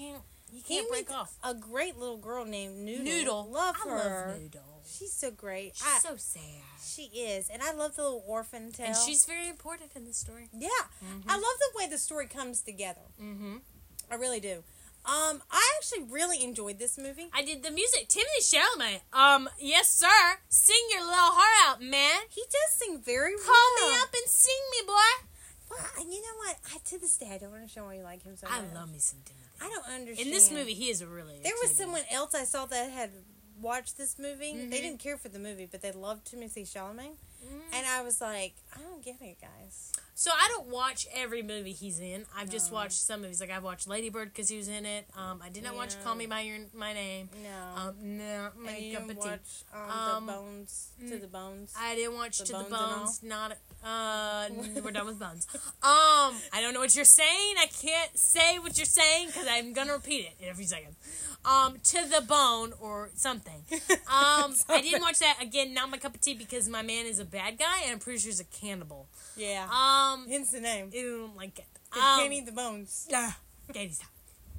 [SPEAKER 1] You can't break off.
[SPEAKER 2] A great little girl named Noodle.
[SPEAKER 1] Noodle.
[SPEAKER 2] Love her.
[SPEAKER 1] I love Noodle.
[SPEAKER 2] She's so great.
[SPEAKER 1] She's so sad.
[SPEAKER 2] She is. And I love the little orphan tale.
[SPEAKER 1] And she's very important in the story.
[SPEAKER 2] Yeah. I love the way the story comes together. I really do. I actually really enjoyed this movie.
[SPEAKER 1] I did the music. Timothée Chalamet. Yes, sir. Sing your little heart out, man.
[SPEAKER 2] He does sing very well.
[SPEAKER 1] Call me up and sing me, boy.
[SPEAKER 2] Well, and you know what? To this day, I don't understand why you like him so much.
[SPEAKER 1] I love me some Timothée.
[SPEAKER 2] I don't understand.
[SPEAKER 1] In this movie, he is a really...
[SPEAKER 2] There was someone else I saw that had watched this movie. They didn't care for the movie, but they loved Timothée Chalamet. And I was like, I don't get it, guys.
[SPEAKER 1] So I don't watch every movie he's in. I've just watched some movies. Like I've watched Lady Bird because he was in it. I did not watch Call Me by My Name.
[SPEAKER 2] No.
[SPEAKER 1] No.
[SPEAKER 2] And you didn't watch The Bones to the Bones.
[SPEAKER 1] I didn't watch To the Bones. Not. We're done with Bones. I don't know what you're saying. I can't say what you're saying because I'm gonna repeat it every second. To the Bone or something. I didn't watch that. Again, not my cup of tea because my man is a bad guy and I'm pretty sure he's a cannibal.
[SPEAKER 2] Yeah. Hence the name.
[SPEAKER 1] I don't like it.
[SPEAKER 2] Can't eat the bones.
[SPEAKER 1] Daddy, stop.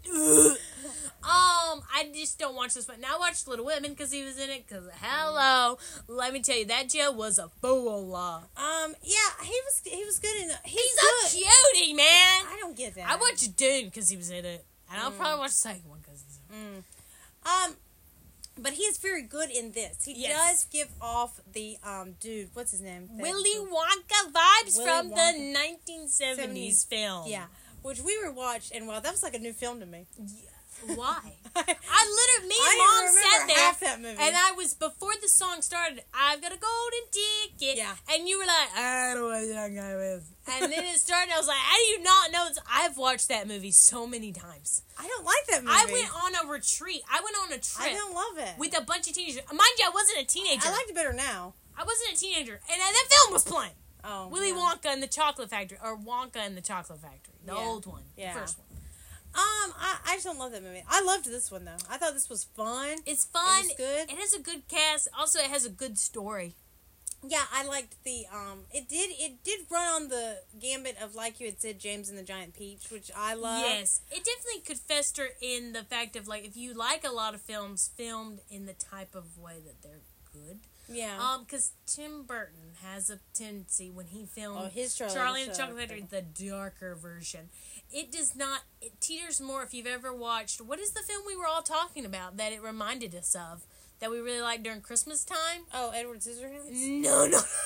[SPEAKER 1] I just don't watch this one. Now I watched Little Women because he was in it. Because hello, let me tell you, that Joe was a fool.
[SPEAKER 2] Yeah, he was good in.
[SPEAKER 1] He's a cutie, man.
[SPEAKER 2] I don't get that.
[SPEAKER 1] I watched Dune because he was in it, and I'll probably watch the second one because he's in it.
[SPEAKER 2] But he is very good in this. He does give off the dude. What's his name?
[SPEAKER 1] Willy Wonka vibes from the 1970s film.
[SPEAKER 2] Yeah, which we rewatched, and well, that was like a new film to me.
[SPEAKER 1] Yeah. Why? Me and Mom sat there,
[SPEAKER 2] half that movie.
[SPEAKER 1] and I was before the song started. I've got a golden ticket, and you were like, I don't know what that guy is. And then it started. I was like, how do you not know this? I've watched that movie so many times.
[SPEAKER 2] I don't like that movie.
[SPEAKER 1] I went on a retreat. I went on a trip.
[SPEAKER 2] I don't love it
[SPEAKER 1] with a bunch of teenagers. Mind you, I wasn't a teenager.
[SPEAKER 2] I liked it better now.
[SPEAKER 1] I wasn't a teenager, and that film was playing.
[SPEAKER 2] Oh,
[SPEAKER 1] Willy Wonka and the Chocolate Factory, or Wonka and the Chocolate Factory, the old one, the first one.
[SPEAKER 2] I just don't love that movie. I loved this one though. I thought this was fun.
[SPEAKER 1] It's fun.
[SPEAKER 2] It was good.
[SPEAKER 1] It has a good cast. Also, it has a good story.
[SPEAKER 2] Yeah, I liked the It did run on the gambit of, like you had said, James and the Giant Peach, which I love.
[SPEAKER 1] Yes, it definitely could fester in the fact of like if you like a lot of films filmed in the type of way that they're good.
[SPEAKER 2] Yeah.
[SPEAKER 1] Because Tim Burton has a tendency when he filmed
[SPEAKER 2] his
[SPEAKER 1] Charlie and the Chocolate Factory, the darker version. It does not. It teeters more if you've ever watched. What is the film we were all talking about that it reminded us of that we really liked during Christmas time?
[SPEAKER 2] Oh, Edward Scissorhands?
[SPEAKER 1] No.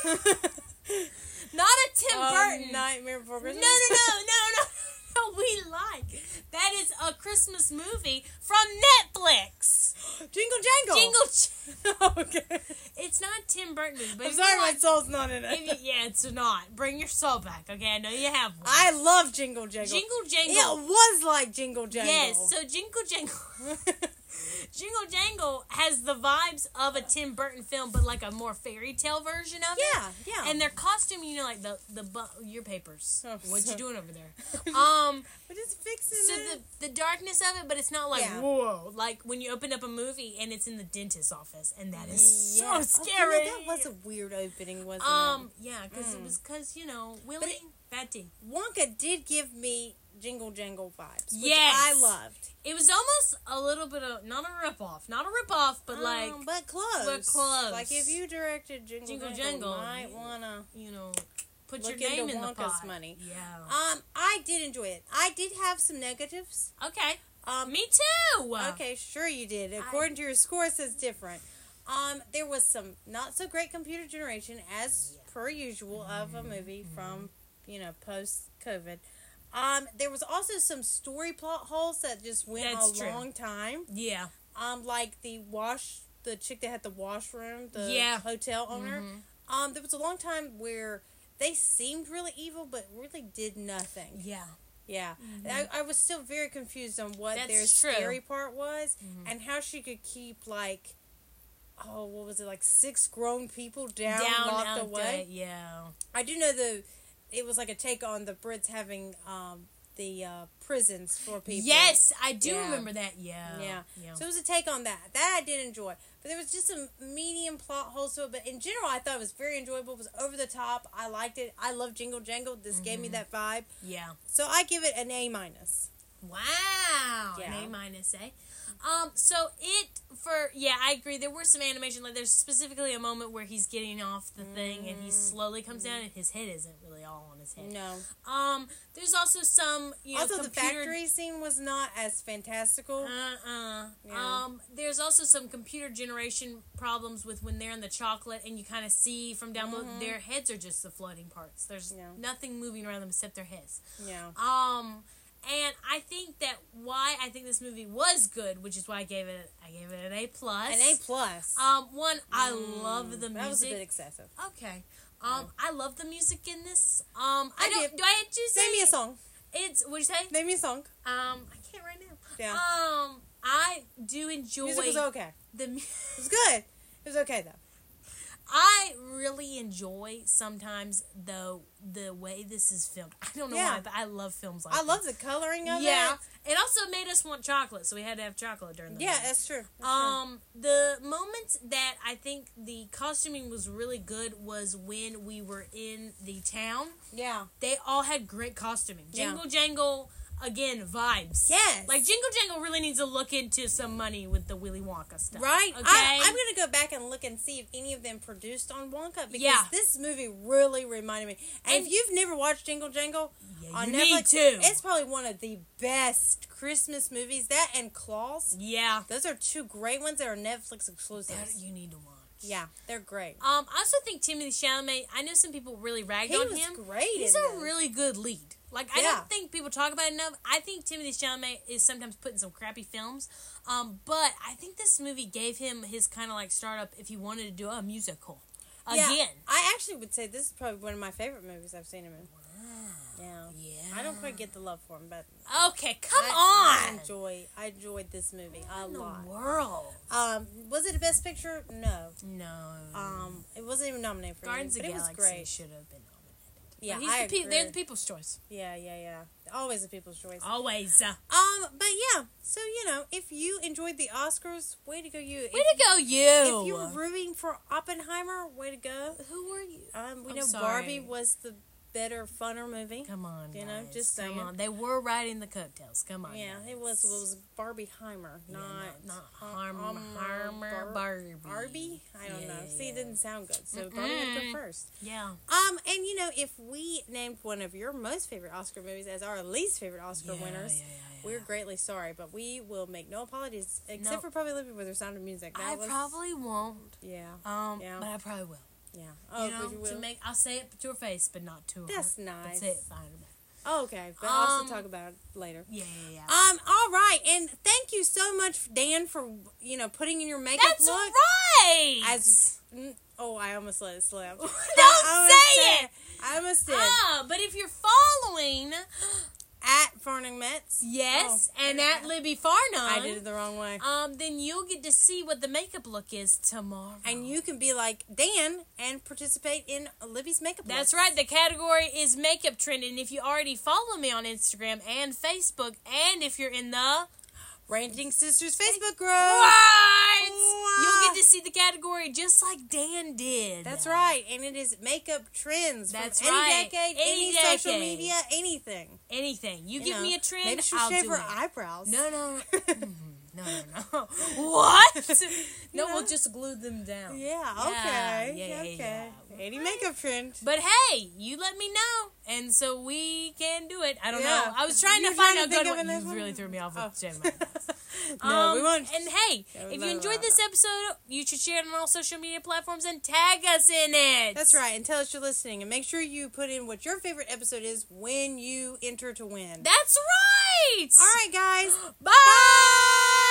[SPEAKER 1] Not a Tim Burton.
[SPEAKER 2] Nightmare Before Christmas?
[SPEAKER 1] No, we like. That is a Christmas movie from Netflix.
[SPEAKER 2] Jingle Jangle. Okay.
[SPEAKER 1] It's not Tim Burton movie. But
[SPEAKER 2] I'm sorry, my soul's not in it.
[SPEAKER 1] It's not. Bring your soul back, okay? I know you have one.
[SPEAKER 2] I love Jingle Jangle.
[SPEAKER 1] Jingle Jangle.
[SPEAKER 2] It was like Jingle Jangle.
[SPEAKER 1] Yes, so Jingle Jangle. Jingle Jangle has the vibes of a Tim Burton film, but like a more fairy tale version of it.
[SPEAKER 2] Yeah.
[SPEAKER 1] And their costume, like your papers.
[SPEAKER 2] Oh,
[SPEAKER 1] what you doing over there?
[SPEAKER 2] We're just fixing it.
[SPEAKER 1] So the darkness of it, but it's not like whoa, like when you open up a movie and it's in the dentist's office, and that is so scary.
[SPEAKER 2] That was a weird opening, wasn't it?
[SPEAKER 1] Yeah, because it was Willy Fatty.
[SPEAKER 2] Wonka did give me Jingle Jangle vibes, which
[SPEAKER 1] yes.
[SPEAKER 2] I loved.
[SPEAKER 1] It was almost a little bit of not a ripoff, but
[SPEAKER 2] but close. Like if you directed Jingle Jangle, you might wanna
[SPEAKER 1] put your name in the pot.
[SPEAKER 2] Money.
[SPEAKER 1] Yeah.
[SPEAKER 2] I did enjoy it. I did have some negatives.
[SPEAKER 1] Okay. Me too.
[SPEAKER 2] Okay, sure you did. According to your score, it says different. There was some not so great computer generation as per usual of a movie from post COVID. There was also some story plot holes that just went long time.
[SPEAKER 1] Yeah.
[SPEAKER 2] Like the chick that had the washroom, the hotel owner. Mm-hmm. There was a long time where they seemed really evil, but really did nothing.
[SPEAKER 1] Yeah.
[SPEAKER 2] Yeah. Mm-hmm. I was still very confused on what their scary part was, and how she could keep what was it, 6 grown people down locked away.
[SPEAKER 1] Yeah.
[SPEAKER 2] I do know it was like a take on the Brits having the prisons for people.
[SPEAKER 1] Yes, I do remember that. Yeah.
[SPEAKER 2] So it was a take on that. That I did enjoy. But there was just some medium plot holes to it. But in general, I thought it was very enjoyable. It was over the top. I liked it. I love Jingle Jangle. This gave me that vibe.
[SPEAKER 1] Yeah.
[SPEAKER 2] So I give it an A-.
[SPEAKER 1] Wow.
[SPEAKER 2] Yeah.
[SPEAKER 1] An A-, so I agree. There were some animation, like there's specifically a moment where he's getting off the thing and he slowly comes down and his head isn't really all on his head.
[SPEAKER 2] No.
[SPEAKER 1] There's also some,
[SPEAKER 2] the factory scene was not as fantastical.
[SPEAKER 1] Yeah. There's also some computer generation problems with when they're in the chocolate and you kind of see from down below, their heads are just the floating parts. There's nothing moving around them except their heads.
[SPEAKER 2] Yeah.
[SPEAKER 1] And I think that why I think this movie was good, which is why I gave it an A+.
[SPEAKER 2] An A+.
[SPEAKER 1] One, I love the music.
[SPEAKER 2] That was a bit excessive.
[SPEAKER 1] Okay. I love the music in this. Do I have to say?
[SPEAKER 2] Name me a song.
[SPEAKER 1] What'd you say?
[SPEAKER 2] Name me a song.
[SPEAKER 1] I can't right now.
[SPEAKER 2] Yeah.
[SPEAKER 1] I do enjoy.
[SPEAKER 2] Music was okay. It was good. It was okay though.
[SPEAKER 1] I really enjoy sometimes the way this is filmed. I don't know why, but I love films like this.
[SPEAKER 2] I love the coloring of it.
[SPEAKER 1] Yeah. It also made us want chocolate, so we had to have chocolate during the movie.
[SPEAKER 2] That's true.
[SPEAKER 1] The moments that I think the costuming was really good was when we were in the town.
[SPEAKER 2] Yeah.
[SPEAKER 1] They all had great costuming. Jingle Jangle, again, vibes.
[SPEAKER 2] Yes.
[SPEAKER 1] Like, Jingle Jangle really needs to look into some money with the Willy Wonka stuff.
[SPEAKER 2] Right.
[SPEAKER 1] Okay?
[SPEAKER 2] I'm going to go back and look and see if any of them produced on Wonka, because this movie really reminded me. And if you've never watched Jingle Jangle on Netflix,
[SPEAKER 1] need to.
[SPEAKER 2] It's probably one of the best Christmas movies. That and Claus.
[SPEAKER 1] Yeah.
[SPEAKER 2] Those are two great ones that are Netflix exclusives.
[SPEAKER 1] That you need to watch.
[SPEAKER 2] Yeah, they're great.
[SPEAKER 1] I also think Timothée Chalamet, I know some people really ragged on him.
[SPEAKER 2] He was great.
[SPEAKER 1] He's a really good lead. Like, I don't think people talk about it enough. I think Timothée Chalamet is sometimes put in some crappy films. But I think this movie gave him his kind of like startup if he wanted to do a musical. Again.
[SPEAKER 2] Yeah, I actually would say this is probably one of my favorite movies I've seen him in. Yeah. I don't quite get the love for him, but
[SPEAKER 1] okay, come on.
[SPEAKER 2] I enjoyed this movie a lot.
[SPEAKER 1] In the world.
[SPEAKER 2] Was it a Best Picture? No. It wasn't even nominated for
[SPEAKER 1] Guardians
[SPEAKER 2] anything,
[SPEAKER 1] of
[SPEAKER 2] but
[SPEAKER 1] the
[SPEAKER 2] it was
[SPEAKER 1] Galaxy
[SPEAKER 2] great.
[SPEAKER 1] should have been nominated.
[SPEAKER 2] Yeah,
[SPEAKER 1] they're the people's choice.
[SPEAKER 2] Yeah. Always the people's choice.
[SPEAKER 1] Always.
[SPEAKER 2] But yeah, so if you enjoyed the Oscars, way to go you.
[SPEAKER 1] Way to go you.
[SPEAKER 2] If you were rooting for Oppenheimer, way to go.
[SPEAKER 1] Who were you?
[SPEAKER 2] We know Barbie was the better, funner movie.
[SPEAKER 1] Come on, guys.
[SPEAKER 2] Just saying.
[SPEAKER 1] Come on. They were riding the coattails. Come on.
[SPEAKER 2] Yeah,
[SPEAKER 1] guys.
[SPEAKER 2] it was Barbieheimer, not
[SPEAKER 1] Harmer. Barbie.
[SPEAKER 2] Barbie? I don't know. See, it didn't sound good, so Barbie had to go first.
[SPEAKER 1] Yeah.
[SPEAKER 2] And if we named one of your most favorite Oscar movies as our least favorite Oscar winners, we're greatly sorry, but we will make no apologies, except for probably Living with the Sound of Music.
[SPEAKER 1] Probably won't.
[SPEAKER 2] Yeah.
[SPEAKER 1] But I probably will.
[SPEAKER 2] Yeah. Oh,
[SPEAKER 1] you will? I'll say it to her face, but not to her.
[SPEAKER 2] That's nice.
[SPEAKER 1] Say it behind her back.
[SPEAKER 2] Oh, okay. But I'll also talk about it later.
[SPEAKER 1] Yeah.
[SPEAKER 2] All right. And thank you so much, Dan, for, putting in your makeup
[SPEAKER 1] That's
[SPEAKER 2] look.
[SPEAKER 1] That's right!
[SPEAKER 2] I almost let it slip.
[SPEAKER 1] Don't say it!
[SPEAKER 2] I almost did.
[SPEAKER 1] But if you're following...
[SPEAKER 2] At Farnham Metz.
[SPEAKER 1] Yes, and at Libby Farnham.
[SPEAKER 2] I did it the wrong way.
[SPEAKER 1] Then you'll get to see what the makeup look is tomorrow.
[SPEAKER 2] And you can be like Dan and participate in Libby's makeup look.
[SPEAKER 1] That's right. The category is makeup trend. And if you already follow me on Instagram and Facebook, and if you're in the
[SPEAKER 2] Ranting Sisters Facebook group.
[SPEAKER 1] What? You'll get to see the category just like Dan did.
[SPEAKER 2] That's right. And it is makeup trends.
[SPEAKER 1] That's
[SPEAKER 2] from
[SPEAKER 1] right.
[SPEAKER 2] Any decade, social media, anything.
[SPEAKER 1] You give me a trend,
[SPEAKER 2] maybe she'll
[SPEAKER 1] I'll
[SPEAKER 2] shave
[SPEAKER 1] do
[SPEAKER 2] her
[SPEAKER 1] it.
[SPEAKER 2] eyebrows.
[SPEAKER 1] No. No. What? No, we'll just glue them down.
[SPEAKER 2] Yeah, okay.
[SPEAKER 1] Yeah.
[SPEAKER 2] Any makeup trend.
[SPEAKER 1] But hey, you let me know, and so we can do it. I don't know. I was trying to
[SPEAKER 2] find
[SPEAKER 1] find a good one.
[SPEAKER 2] You
[SPEAKER 1] really threw me off with shaving my eyebrows.
[SPEAKER 2] No, we won't.
[SPEAKER 1] And hey, if you enjoyed this episode, you should share it on all social media platforms and tag us in it.
[SPEAKER 2] That's right, and tell us you're listening. And make sure you put in what your favorite episode is when you enter to win.
[SPEAKER 1] That's right!
[SPEAKER 2] All right, guys.
[SPEAKER 1] Bye!